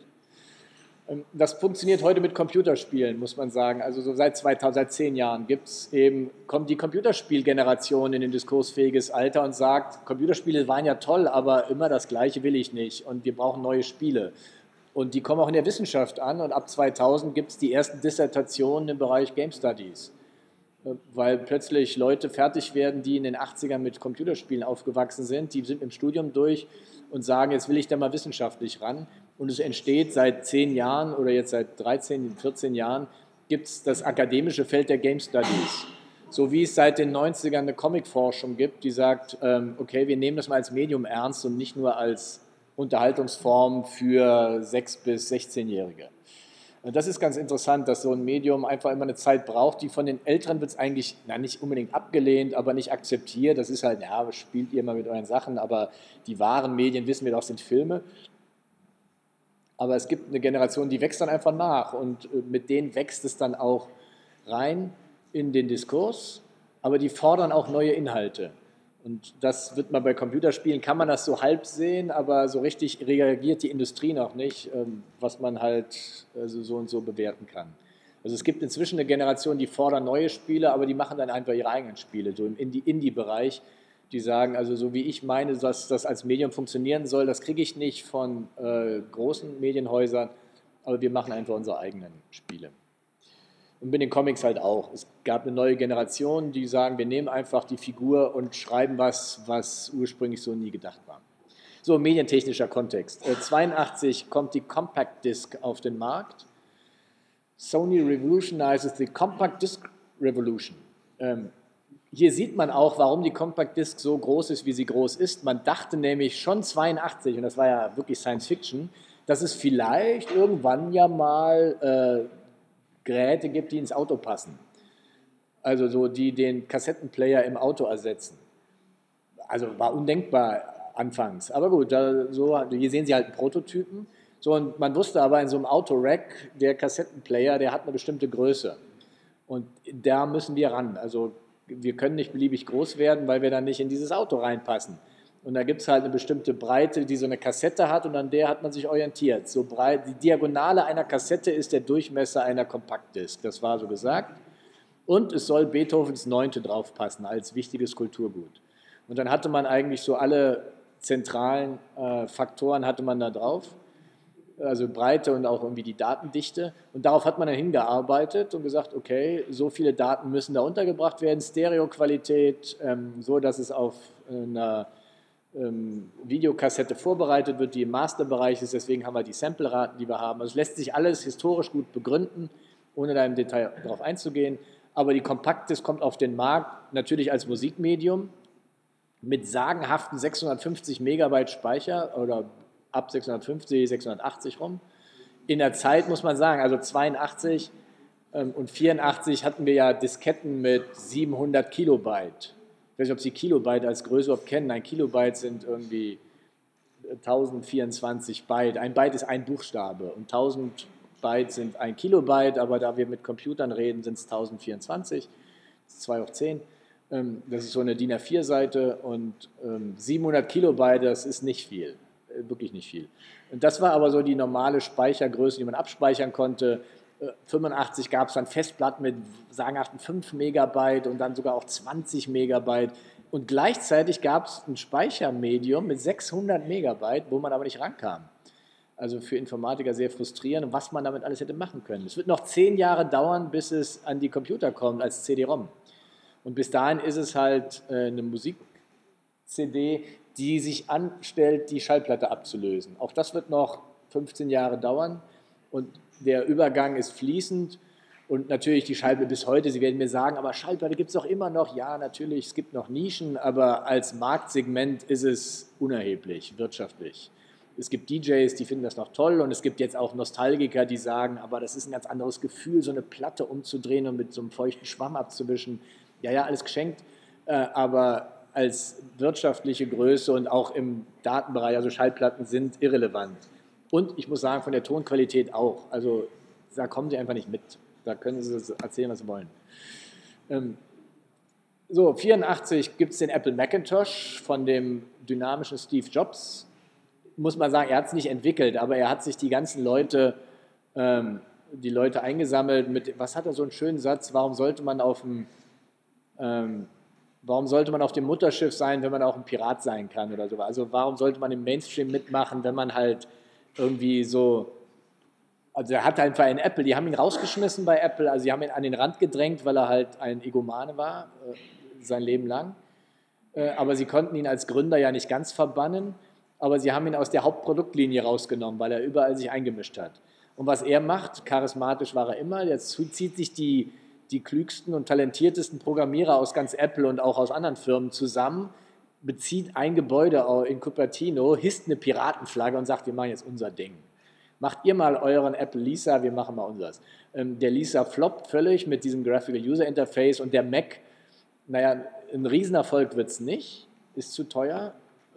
Das funktioniert heute mit Computerspielen, muss man sagen. Also so seit 10 Jahren kommt die Computerspielgeneration in ein diskursfähiges Alter und sagt, Computerspiele waren ja toll, aber immer das Gleiche will ich nicht und wir brauchen neue Spiele. Und die kommen auch in der Wissenschaft an und ab 2000 gibt es die ersten Dissertationen im Bereich Game Studies, weil plötzlich Leute fertig werden, die in den 80ern mit Computerspielen aufgewachsen sind, die sind im Studium durch und sagen, jetzt will ich da mal wissenschaftlich ran. Und es entsteht seit 10 Jahren oder jetzt seit 13, 14 Jahren, gibt es das akademische Feld der Game Studies. So wie es seit den 90ern eine Comicforschung gibt, die sagt, okay, wir nehmen das mal als Medium ernst und nicht nur als Unterhaltungsform für 6- bis 16-Jährige. Und das ist ganz interessant, dass so ein Medium einfach immer eine Zeit braucht, die von den Älteren wird es eigentlich nicht unbedingt abgelehnt, aber nicht akzeptiert. Das ist halt, ja, spielt ihr mal mit euren Sachen, aber die wahren Medien, wissen wir doch, sind Filme. Aber es gibt eine Generation, die wächst dann einfach nach und mit denen wächst es dann auch rein in den Diskurs, aber die fordern auch neue Inhalte. Und das wird man bei Computerspielen, kann man das so halb sehen, aber so richtig reagiert die Industrie noch nicht, was man halt so und so bewerten kann. Also es gibt inzwischen eine Generation, die fordern neue Spiele, aber die machen dann einfach ihre eigenen Spiele, so im Indie-Bereich. Die sagen, also so wie ich meine, dass das als Medium funktionieren soll, das kriege ich nicht von großen Medienhäusern, aber wir machen einfach unsere eigenen Spiele. Und mit den Comics halt auch. Es gab eine neue Generation, die sagen, wir nehmen einfach die Figur und schreiben was ursprünglich so nie gedacht war. So, medientechnischer Kontext. 1982 kommt die Compact Disc auf den Markt. Sony revolutionizes the Compact Disc Revolution. Hier sieht man auch, warum die Compact Disc so groß ist, wie sie groß ist. Man dachte nämlich schon 82, und das war ja wirklich Science Fiction, dass es vielleicht irgendwann ja mal Geräte gibt, die ins Auto passen. Also so, die den Kassettenplayer im Auto ersetzen. Also war undenkbar anfangs. Aber gut, hier sehen Sie halt einen Prototypen. So, und man wusste aber in so einem Autorack, der Kassettenplayer, der hat eine bestimmte Größe. Und da müssen wir ran. Also wir können nicht beliebig groß werden, weil wir dann nicht in dieses Auto reinpassen. Und da gibt es halt eine bestimmte Breite, die so eine Kassette hat und an der hat man sich orientiert. So breit, die Diagonale einer Kassette ist der Durchmesser einer Kompaktdisk, das war so gesagt. Und es soll Beethovens Neunte draufpassen als wichtiges Kulturgut. Und dann hatte man eigentlich so alle zentralen Faktoren hatte man da drauf, also Breite und auch irgendwie die Datendichte. Und darauf hat man dann hingearbeitet und gesagt, okay, so viele Daten müssen da untergebracht werden, Stereoqualität, so dass es auf einer Videokassette vorbereitet wird, die im Masterbereich ist, deswegen haben wir die Sampleraten, die wir haben. Also es lässt sich alles historisch gut begründen, ohne da im Detail darauf einzugehen. Aber die Compact-Disc kommt auf den Markt, natürlich als Musikmedium, mit sagenhaften 650 Megabyte Speicher oder ab 650, 680 rum. In der Zeit muss man sagen, also 82 und 84 hatten wir ja Disketten mit 700 Kilobyte. Ich weiß nicht, ob Sie Kilobyte als Größe überhaupt kennen. Ein Kilobyte sind irgendwie 1024 Byte. Ein Byte ist ein Buchstabe und 1000 Byte sind ein Kilobyte, aber da wir mit Computern reden, sind es 1024, 2 hoch 10. Das ist so eine DIN A4-Seite und 700 Kilobyte, das ist nicht viel, wirklich nicht viel. Und das war aber so die normale Speichergröße, die man abspeichern konnte. 85 gab es dann Festplatten mit sagenhaften 5 Megabyte und dann sogar auch 20 Megabyte. Und gleichzeitig gab es ein Speichermedium mit 600 Megabyte, wo man aber nicht rankam. Also für Informatiker sehr frustrierend, was man damit alles hätte machen können. Es wird noch 10 Jahre dauern, bis es an die Computer kommt als CD-ROM. Und bis dahin ist es halt eine Musik-CD, die sich anstellt, die Schallplatte abzulösen. Auch das wird noch 15 Jahre dauern und der Übergang ist fließend und natürlich die Schallplatte bis heute, Sie werden mir sagen, aber Schallplatte gibt es doch immer noch. Ja, natürlich, es gibt noch Nischen, aber als Marktsegment ist es unerheblich, wirtschaftlich. Es gibt DJs, die finden das noch toll und es gibt jetzt auch Nostalgiker, die sagen, aber das ist ein ganz anderes Gefühl, so eine Platte umzudrehen und mit so einem feuchten Schwamm abzuwischen. Ja, ja, alles geschenkt, aber als wirtschaftliche Größe und auch im Datenbereich, also Schallplatten sind irrelevant. Und ich muss sagen, von der Tonqualität auch. Also da kommen sie einfach nicht mit. Da können sie erzählen, was sie wollen. So, 1984 gibt es den Apple Macintosh von dem dynamischen Steve Jobs. Muss man sagen, er hat es nicht entwickelt, aber er hat sich die ganzen Leute, eingesammelt mit, was hat er so einen schönen Satz, warum sollte man auf dem Mutterschiff sein, wenn man auch ein Pirat sein kann oder so. Also warum sollte man im Mainstream mitmachen, wenn man halt irgendwie so, also er hatte einfach einen Apple, die haben ihn rausgeschmissen bei Apple, also sie haben ihn an den Rand gedrängt, weil er halt ein Egomane war, sein Leben lang. Aber sie konnten ihn als Gründer ja nicht ganz verbannen, aber sie haben ihn aus der Hauptproduktlinie rausgenommen, weil er überall sich eingemischt hat. Und was er macht, charismatisch war er immer, jetzt zieht sich die klügsten und talentiertesten Programmierer aus ganz Apple und auch aus anderen Firmen zusammen, bezieht ein Gebäude in Cupertino, hisst eine Piratenflagge und sagt, wir machen jetzt unser Ding. Macht ihr mal euren Apple Lisa, wir machen mal unseres. Der Lisa floppt völlig mit diesem Graphical User Interface und der Mac, naja, ein Riesenerfolg wird es nicht, ist zu teuer.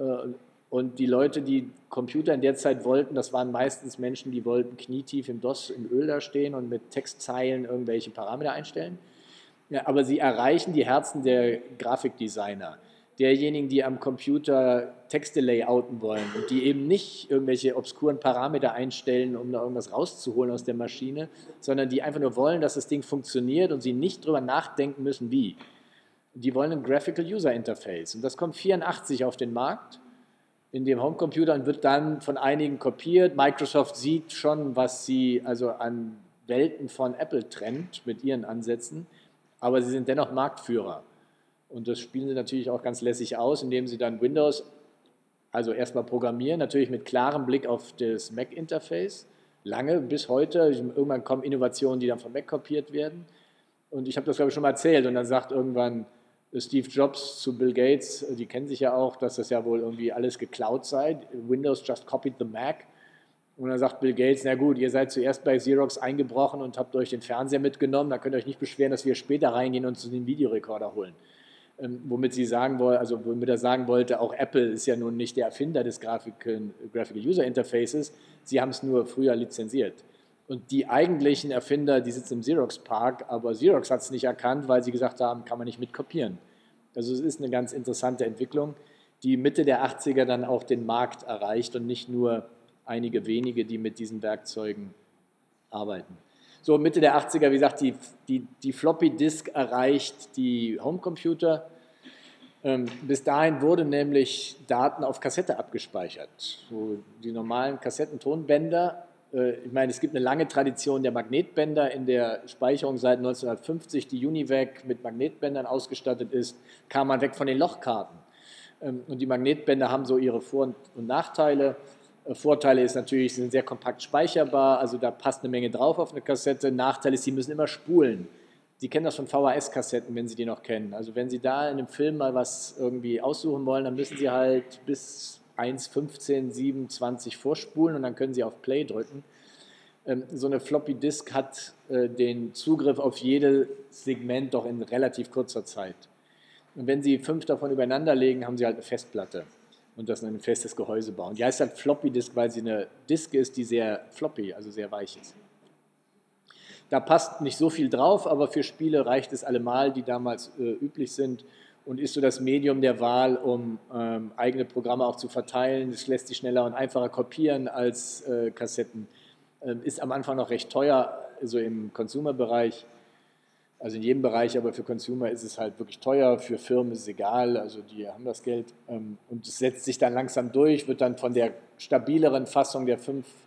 Und die Leute, die Computer in der Zeit wollten, das waren meistens Menschen, die wollten knietief im DOS im Öl da stehen und mit Textzeilen irgendwelche Parameter einstellen. Ja, aber sie erreichen die Herzen der Grafikdesigner, derjenigen, die am Computer Texte layouten wollen und die eben nicht irgendwelche obskuren Parameter einstellen, um da irgendwas rauszuholen aus der Maschine, sondern die einfach nur wollen, dass das Ding funktioniert und sie nicht drüber nachdenken müssen, wie. Die wollen ein Graphical User Interface. Und das kommt 1984 auf den Markt in dem Homecomputer und wird dann von einigen kopiert. Microsoft sieht schon, was sie also an Welten von Apple trennt mit ihren Ansätzen, aber sie sind dennoch Marktführer. Und das spielen sie natürlich auch ganz lässig aus, indem sie dann Windows, also erstmal programmieren, natürlich mit klarem Blick auf das Mac-Interface, lange bis heute. Irgendwann kommen Innovationen, die dann vom Mac kopiert werden. Und ich habe das, glaube ich, schon mal erzählt. Und dann sagt irgendwann Steve Jobs zu Bill Gates, die kennen sich ja auch, dass das ja wohl irgendwie alles geklaut sei. Windows just copied the Mac. Und dann sagt Bill Gates, na gut, ihr seid zuerst bei Xerox eingebrochen und habt euch den Fernseher mitgenommen, da könnt ihr euch nicht beschweren, dass wir später reingehen und uns den Videorekorder holen. Womit er sagen wollte, auch Apple ist ja nun nicht der Erfinder des Graphical User Interfaces, sie haben es nur früher lizenziert. Und die eigentlichen Erfinder, die sitzen im Xerox Park, aber Xerox hat es nicht erkannt, weil sie gesagt haben, kann man nicht mitkopieren. Also es ist eine ganz interessante Entwicklung, die Mitte der 80er dann auch den Markt erreicht und nicht nur einige wenige, die mit diesen Werkzeugen arbeiten. So, Mitte der 80er, wie gesagt, die Floppy Disk erreicht die Homecomputer. Bis dahin wurden nämlich Daten auf Kassette abgespeichert. So, die normalen Kassettentonbänder, ich meine, es gibt eine lange Tradition der Magnetbänder in der Speicherung seit 1950, die Univac mit Magnetbändern ausgestattet ist, kam man weg von den Lochkarten. Und die Magnetbänder haben so ihre Vor- und Nachteile. Vorteile ist natürlich, sie sind sehr kompakt speicherbar, also da passt eine Menge drauf auf eine Kassette. Nachteil ist, sie müssen immer spulen. Sie kennen das von VHS-Kassetten, wenn Sie die noch kennen. Also wenn Sie da in einem Film mal was irgendwie aussuchen wollen, dann müssen Sie halt bis 1,15, 27 vorspulen und dann können Sie auf Play drücken. So eine Floppy Disk hat den Zugriff auf jedes Segment doch in relativ kurzer Zeit. Und wenn Sie 5 davon übereinander legen, haben Sie halt eine Festplatte und das in ein festes Gehäuse bauen. Die heißt halt Floppy Disk, weil sie eine Disk ist, die sehr floppy, also sehr weich ist. Da passt nicht so viel drauf, aber für Spiele reicht es allemal, die damals üblich sind und ist so das Medium der Wahl, um eigene Programme auch zu verteilen. Es lässt sich schneller und einfacher kopieren als Kassetten. Ist am Anfang noch recht teuer, so im Consumer-Bereich. Also in jedem Bereich, aber für Consumer ist es halt wirklich teuer, für Firmen ist es egal, also die haben das Geld. Und es setzt sich dann langsam durch, wird dann von der stabileren Fassung der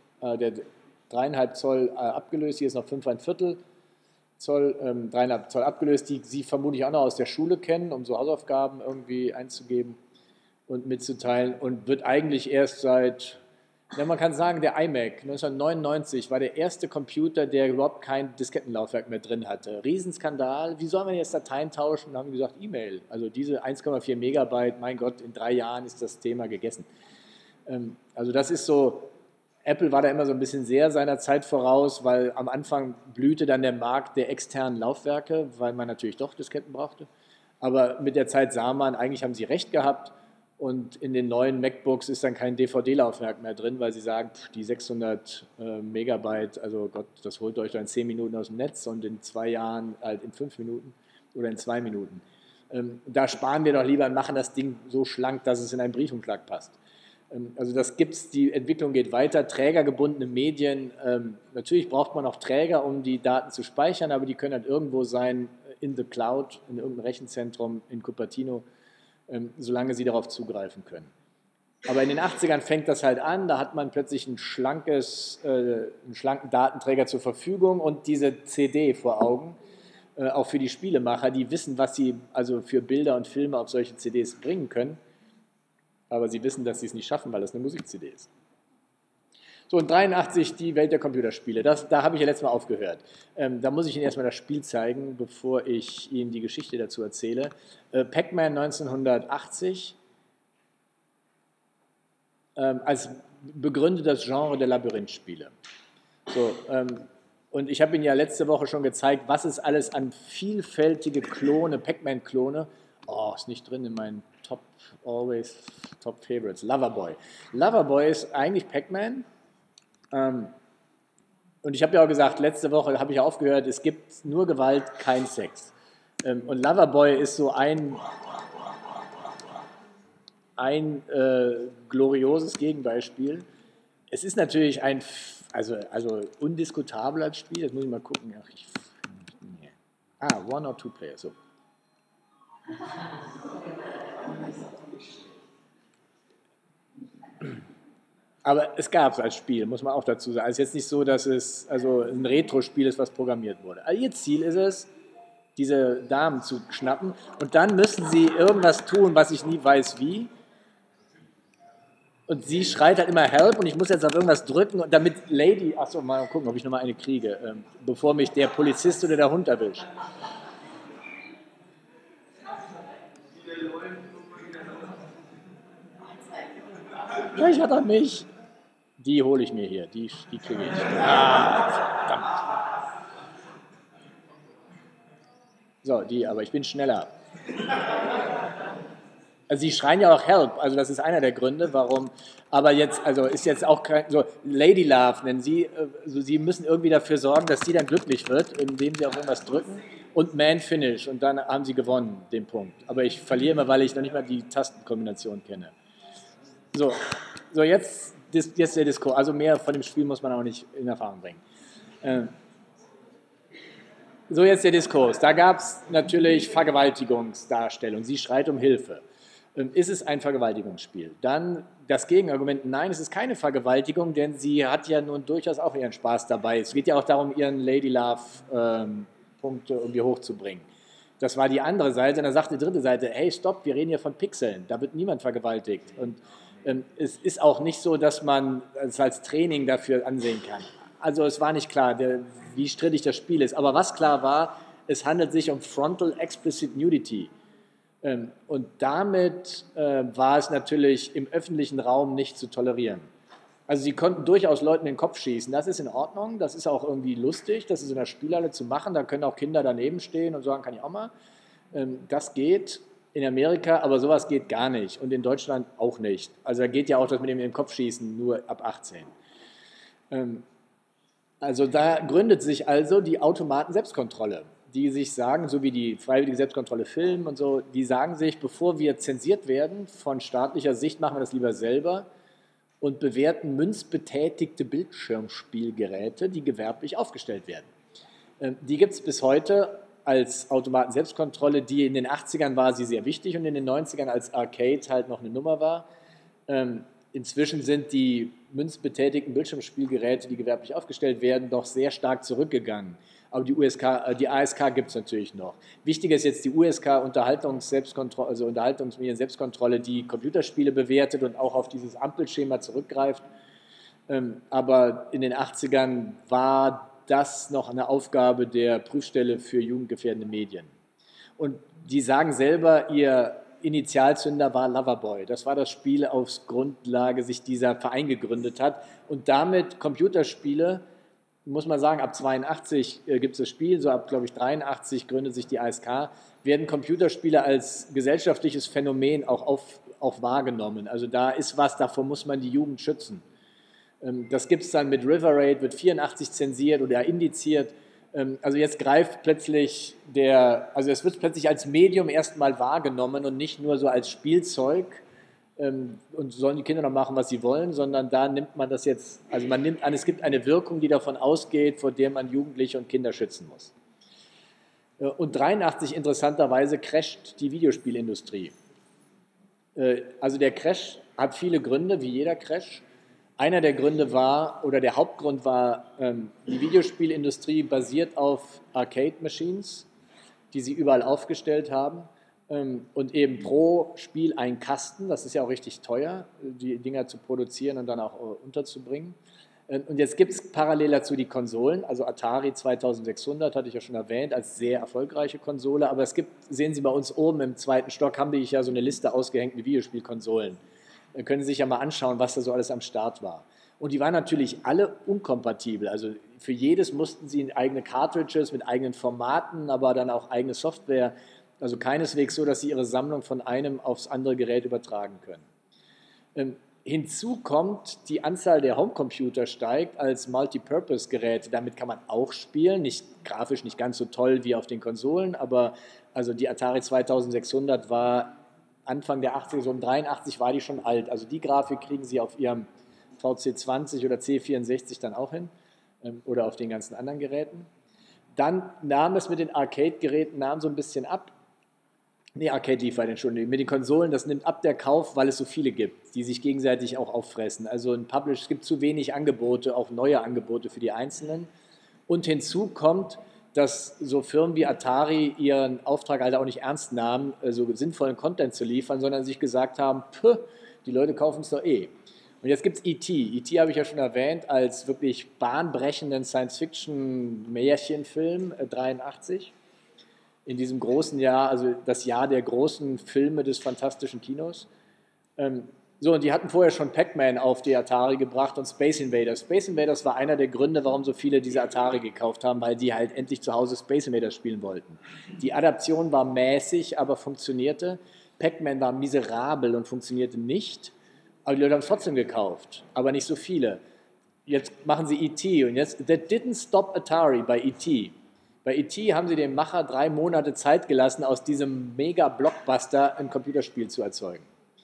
3,5 Zoll abgelöst. Hier ist noch 5,25 Zoll, 3,5 Zoll abgelöst, die Sie vermutlich auch noch aus der Schule kennen, um so Hausaufgaben irgendwie einzugeben und mitzuteilen. Und wird eigentlich erst seit, ja, man kann sagen, der iMac 1999 war der erste Computer, der überhaupt kein Diskettenlaufwerk mehr drin hatte. Riesenskandal. Wie soll man jetzt Dateien tauschen? Da haben wir gesagt, E-Mail. Also diese 1,4 Megabyte, mein Gott, in 3 Jahren ist das Thema gegessen. Also das ist so, Apple war da immer so ein bisschen sehr seiner Zeit voraus, weil am Anfang blühte dann der Markt der externen Laufwerke, weil man natürlich doch Disketten brauchte. Aber mit der Zeit sah man, eigentlich haben sie recht gehabt. Und in den neuen MacBooks ist dann kein DVD-Laufwerk mehr drin, weil sie sagen, die 600 Megabyte, also Gott, das holt euch dann in 10 Minuten aus dem Netz und in 2 Jahren halt in 5 Minuten oder in 2 Minuten. Da sparen wir doch lieber und machen das Ding so schlank, dass es in einen Briefumschlag passt. Also das gibt's, die Entwicklung geht weiter, trägergebundene Medien, natürlich braucht man auch Träger, um die Daten zu speichern, aber die können halt irgendwo sein, in the Cloud, in irgendeinem Rechenzentrum, in Cupertino, solange sie darauf zugreifen können. Aber in den 80ern fängt das halt an, da hat man plötzlich einen schlanken Datenträger zur Verfügung und diese CD vor Augen, auch für die Spielemacher, die wissen, was sie also für Bilder und Filme auf solche CDs bringen können, aber sie wissen, dass sie es nicht schaffen, weil es eine Musik-CD ist. So, und 83 die Welt der Computerspiele. Da habe ich ja letztes Mal aufgehört. Da muss ich Ihnen erstmal das Spiel zeigen, bevor ich Ihnen die Geschichte dazu erzähle. Pac-Man 1980 als begründetes Genre der Labyrinthspiele. So, und ich habe Ihnen ja letzte Woche schon gezeigt, was es alles an vielfältige Klone, Pac-Man-Klone, ist nicht drin in meinen Top Favorites, Loverboy. Loverboy ist eigentlich Pac-Man. Und ich habe ja auch gesagt, letzte Woche habe ich ja aufgehört, es gibt nur Gewalt, kein Sex. Und Loverboy ist so ein glorioses Gegenbeispiel. Es ist natürlich also undiskutabel als Spiel, jetzt muss ich mal gucken. One or two players, so. Aber es gab es als Spiel, muss man auch dazu sagen. Es ist jetzt nicht so, dass es also ein Retro-Spiel ist, was programmiert wurde. Also ihr Ziel ist es, diese Damen zu schnappen und dann müssen sie irgendwas tun, was ich nie weiß wie. Und sie schreit halt immer Help und ich muss jetzt auf irgendwas drücken, und damit Lady, achso, mal gucken, ob ich nochmal eine kriege, bevor mich der Polizist oder der Hund erwischt. Vielleicht hat er mich. Die hole ich mir hier, die kriege ich. Verdammt. So, aber ich bin schneller. Also sie schreien ja auch Help, also das ist einer der Gründe, warum, aber jetzt, also ist jetzt auch kein, so Lady Love nennen sie, also sie müssen irgendwie dafür sorgen, dass sie dann glücklich wird, indem sie auf irgendwas drücken und Man Finish und dann haben sie gewonnen, den Punkt. Aber ich verliere immer, weil ich noch nicht mal die Tastenkombination kenne. So jetzt der Diskurs, also mehr von dem Spiel muss man auch nicht in Erfahrung bringen. So jetzt der Diskurs, da gab es natürlich Vergewaltigungsdarstellung, sie schreit um Hilfe. Ist es ein Vergewaltigungsspiel? Dann das Gegenargument, nein, es ist keine Vergewaltigung, denn sie hat ja nun durchaus auch ihren Spaß dabei. Es geht ja auch darum, ihren Lady Love-Punkt irgendwie hochzubringen. Das war die andere Seite. Und dann sagt die dritte Seite, hey, stopp, wir reden hier von Pixeln, da wird niemand vergewaltigt. Und es ist auch nicht so, dass man es als Training dafür ansehen kann. Also es war nicht klar, wie strittig das Spiel ist. Aber was klar war, es handelt sich um Frontal Explicit Nudity. Und damit war es natürlich im öffentlichen Raum nicht zu tolerieren. Also sie konnten durchaus Leuten in den Kopf schießen, das ist in Ordnung, das ist auch irgendwie lustig, das ist in der Spielhalle zu machen, da können auch Kinder daneben stehen und sagen, kann ich auch mal. Das geht in Amerika, aber sowas geht gar nicht und in Deutschland auch nicht. Also da geht ja auch das mit dem in den Kopf schießen nur ab 18. Also da gründet sich also die Automaten-Selbstkontrolle, die sich sagen, so wie die freiwillige Selbstkontrolle Film und so, die sagen sich, bevor wir zensiert werden von staatlicher Sicht, machen wir das lieber selber und bewerten münzbetätigte Bildschirmspielgeräte, die gewerblich aufgestellt werden. Die gibt es bis heute als Automaten-Selbstkontrolle, die in den 80ern war sie sehr wichtig und in den 90ern als Arcade halt noch eine Nummer war. Inzwischen sind die münzbetätigten Bildschirmspielgeräte, die gewerblich aufgestellt werden, doch sehr stark zurückgegangen. Aber die ASK gibt es natürlich noch. Wichtiger ist jetzt die USK Unterhaltungsselbstkontrolle, also Unterhaltungsmedien-Selbstkontrolle, die Computerspiele bewertet und auch auf dieses Ampelschema zurückgreift. Aber in den 80ern war das noch eine Aufgabe der Prüfstelle für jugendgefährdende Medien. Und die sagen selber, ihr Initialzünder war Loverboy. Das war das Spiel, auf Grundlage sich dieser Verein gegründet hat und damit Computerspiele muss man sagen, ab 82 gibt es das Spiel, so ab, glaube ich, 83 gründet sich die ASK, werden Computerspiele als gesellschaftliches Phänomen auch wahrgenommen. Also da ist was, davor muss man die Jugend schützen. Das gibt es dann mit River Raid, wird 84 zensiert oder indiziert. Also jetzt greift plötzlich also es wird plötzlich als Medium erstmal wahrgenommen und nicht nur so als Spielzeug, und sollen die Kinder noch machen, was sie wollen, sondern da nimmt man das jetzt, also man nimmt an, es gibt eine Wirkung, die davon ausgeht, vor der man Jugendliche und Kinder schützen muss. Und 83 interessanterweise crasht die Videospielindustrie. Also der Crash hat viele Gründe, wie jeder Crash. Einer der Gründe war, oder der Hauptgrund war, die Videospielindustrie basiert auf Arcade-Machines, die sie überall aufgestellt haben. Und eben pro Spiel ein Kasten, das ist ja auch richtig teuer, die Dinger zu produzieren und dann auch unterzubringen. Und jetzt gibt es parallel dazu die Konsolen, also Atari 2600 hatte ich ja schon erwähnt, als sehr erfolgreiche Konsole, aber es gibt, sehen Sie bei uns oben im zweiten Stock, haben die ja so eine Liste ausgehängt mit Videospielkonsolen. Da können Sie sich ja mal anschauen, was da so alles am Start war. Und die waren natürlich alle unkompatibel, also für jedes mussten Sie eigene Cartridges mit eigenen Formaten, aber dann auch eigene Software. Also keineswegs so, dass Sie Ihre Sammlung von einem aufs andere Gerät übertragen können. Hinzu kommt, die Anzahl der Homecomputer steigt als Multipurpose-Geräte. Damit kann man auch spielen, nicht grafisch nicht ganz so toll wie auf den Konsolen, aber also die Atari 2600 war Anfang der 80er, so um 83 war die schon alt. Also die Grafik kriegen Sie auf Ihrem VC20 oder C64 dann auch hin oder auf den ganzen anderen Geräten. Dann nahm es mit den Arcade-Geräten so ein bisschen ab. Nee, Arcade lief halt, Entschuldigung. Mit den Konsolen, das nimmt ab der Kauf, weil es so viele gibt, die sich gegenseitig auch auffressen. Also ein Publish, es gibt zu wenig Angebote, auch neue Angebote für die Einzelnen. Und hinzu kommt, dass so Firmen wie Atari ihren Auftrag halt auch nicht ernst nahmen, so sinnvollen Content zu liefern, sondern sich gesagt haben, die Leute kaufen es doch eh. Und jetzt gibt es E.T. E.T. habe ich ja schon erwähnt als wirklich bahnbrechenden Science-Fiction-Märchenfilm 83 in diesem großen Jahr, also das Jahr der großen Filme des fantastischen Kinos. So, und die hatten vorher schon Pac-Man auf die Atari gebracht und Space Invaders. Space Invaders war einer der Gründe, warum so viele diese Atari gekauft haben, weil die halt endlich zu Hause Space Invaders spielen wollten. Die Adaption war mäßig, aber funktionierte. Pac-Man war miserabel und funktionierte nicht. Aber die Leute haben es trotzdem gekauft, aber nicht so viele. Jetzt machen sie E.T. und jetzt, that didn't stop Atari bei E.T. Bei E.T. haben sie dem Macher 3 Monate Zeit gelassen, aus diesem Mega-Blockbuster ein Computerspiel zu erzeugen.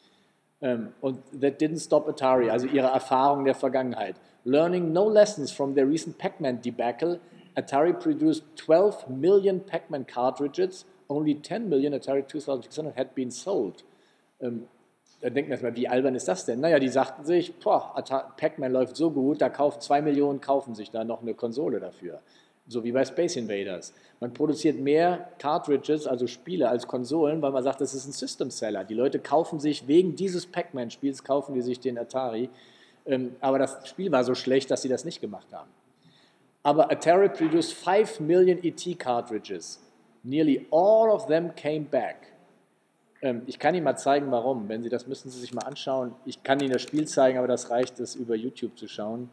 Und that didn't stop Atari, also ihre Erfahrung der Vergangenheit. Learning no lessons from their recent Pac-Man debacle, Atari produced 12 million Pac-Man cartridges, only 10 million Atari 2600 had been sold. Da denkt man erstmal, wie albern ist das denn? Naja, die sagten sich, Pac-Man läuft so gut, da kaufen 2 Millionen, kaufen sich da noch eine Konsole dafür. So wie bei Space Invaders. Man produziert mehr Cartridges, also Spiele, als Konsolen, weil man sagt, das ist ein System-Seller. Die Leute kaufen sich, wegen dieses Pac-Man-Spiels, kaufen die sich den Atari. Aber das Spiel war so schlecht, dass sie das nicht gemacht haben. Aber Atari produced 5 million ET cartridges. Nearly all of them came back. Ich kann Ihnen mal zeigen, warum. Wenn Sie das, müssen Sie sich mal anschauen. Ich kann Ihnen das Spiel zeigen, aber das reicht, das über YouTube zu schauen.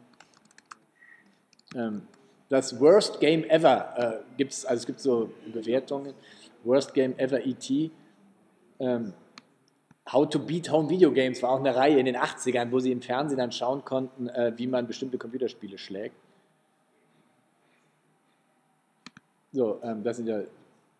Das Worst Game Ever gibt es, also es gibt so Bewertungen. Worst Game Ever E.T. How to Beat Home Video Games war auch eine Reihe in den 80ern, wo sie im Fernsehen dann schauen konnten, wie man bestimmte Computerspiele schlägt. So, das sind ja.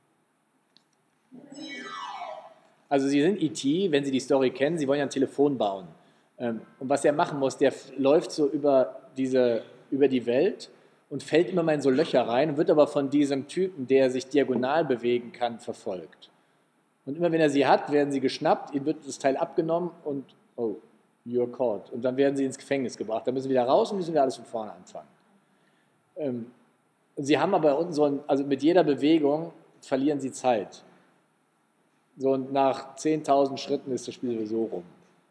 Also Sie sind E.T., wenn Sie die Story kennen, Sie wollen ja ein Telefon bauen. Und was er machen muss, der läuft so über die Welt und fällt immer mal in so Löcher rein und wird aber von diesem Typen, der sich diagonal bewegen kann, verfolgt. Und immer wenn er sie hat, werden sie geschnappt, ihnen wird das Teil abgenommen und, oh, you're caught. Und dann werden sie ins Gefängnis gebracht. Dann müssen sie wieder raus und müssen wieder alles von vorne anfangen. Sie haben aber unten also mit jeder Bewegung verlieren sie Zeit. So, und nach 10.000 Schritten ist das Spiel sowieso rum.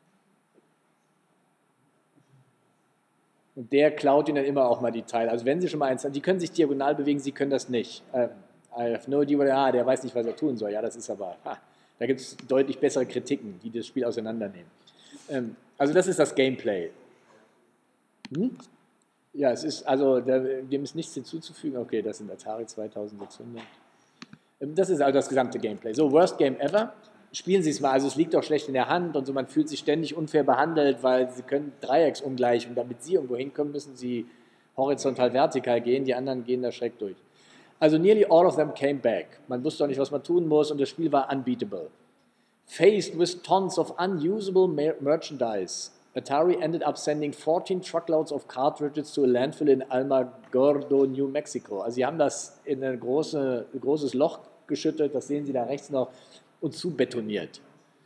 Und der klaut ihnen dann immer auch mal die Teile. Also wenn sie schon mal eins haben, die können sich diagonal bewegen, sie können das nicht. I have no idea, der weiß nicht, was er tun soll. Ja, das ist aber, da gibt es deutlich bessere Kritiken, die das Spiel auseinandernehmen. Also das ist das Gameplay. Ja, es ist, also, dem ist nichts hinzuzufügen. Okay, das sind Atari 2600. Das ist also das gesamte Gameplay. So, Worst Game Ever. Spielen Sie es mal. Also, es liegt doch schlecht in der Hand und so. Man fühlt sich ständig unfair behandelt, weil Sie können Dreiecksungleichung. Damit Sie irgendwo hinkommen, müssen Sie horizontal, vertikal gehen. Die anderen gehen da schräg durch. Also, nearly all of them came back. Man wusste auch nicht, was man tun muss und das Spiel war unbeatable. Faced with tons of unusable merchandise, Atari ended up sending 14 truckloads of cartridges to a landfill in Alamogordo, New Mexico. Also sie haben das in ein großes Loch geschüttet, das sehen Sie da rechts noch, und zubetoniert.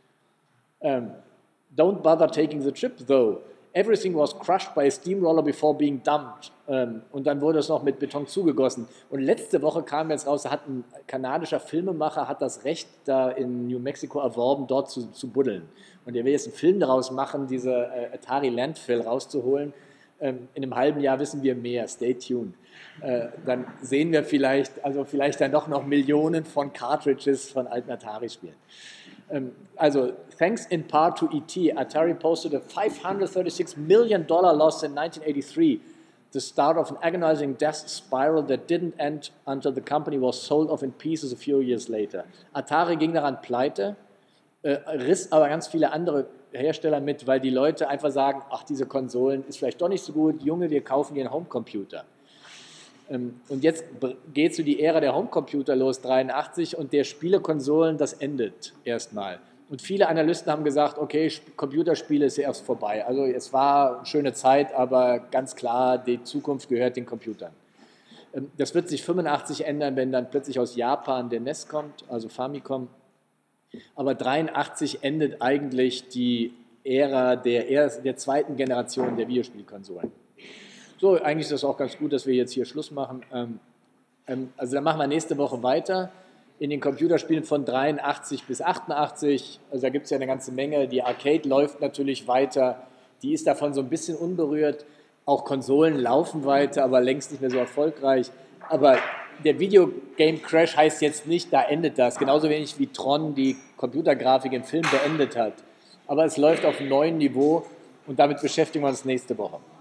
Don't bother taking the trip, though. Everything was crushed by a steamroller before being dumped. Und dann wurde es noch mit Beton zugegossen. Und letzte Woche kam jetzt raus, da hat ein kanadischer Filmemacher hat das Recht da in New Mexico erworben, dort zu buddeln. Und er will jetzt einen Film daraus machen, diese Atari Landfill rauszuholen. In einem halben Jahr wissen wir mehr. Stay tuned. Dann sehen wir vielleicht dann doch noch Millionen von Cartridges von alten Atari-Spielen. Also, thanks in part to ET, Atari posted a $536 million loss in 1983, the start of an agonizing death spiral that didn't end until the company was sold off in pieces a few years later. Atari ging daran pleite, riss aber ganz viele andere Hersteller mit, weil die Leute einfach sagen, ach, diese Konsolen ist vielleicht doch nicht so gut, Junge, wir kaufen hier einen Homecomputer. Und jetzt geht so die Ära der Homecomputer los, 83, und der Spielekonsolen, das endet erstmal. Und viele Analysten haben gesagt, okay, Computerspiele ist ja erst vorbei. Also es war eine schöne Zeit, aber ganz klar, die Zukunft gehört den Computern. Das wird sich 85 ändern, wenn dann plötzlich aus Japan der NES kommt, also Famicom. Aber 83 endet eigentlich die Ära der zweiten Generation der Videospielkonsolen. So, eigentlich ist das auch ganz gut, dass wir jetzt hier Schluss machen. Also dann machen wir nächste Woche weiter in den Computerspielen von 83 bis 88. Also da gibt es ja eine ganze Menge. Die Arcade läuft natürlich weiter. Die ist davon so ein bisschen unberührt. Auch Konsolen laufen weiter, aber längst nicht mehr so erfolgreich. Aber der Videogame Crash heißt jetzt nicht, da endet das. Genauso wenig wie Tron die Computergrafik im Film beendet hat. Aber es läuft auf einem neuen Niveau und damit beschäftigen wir uns nächste Woche.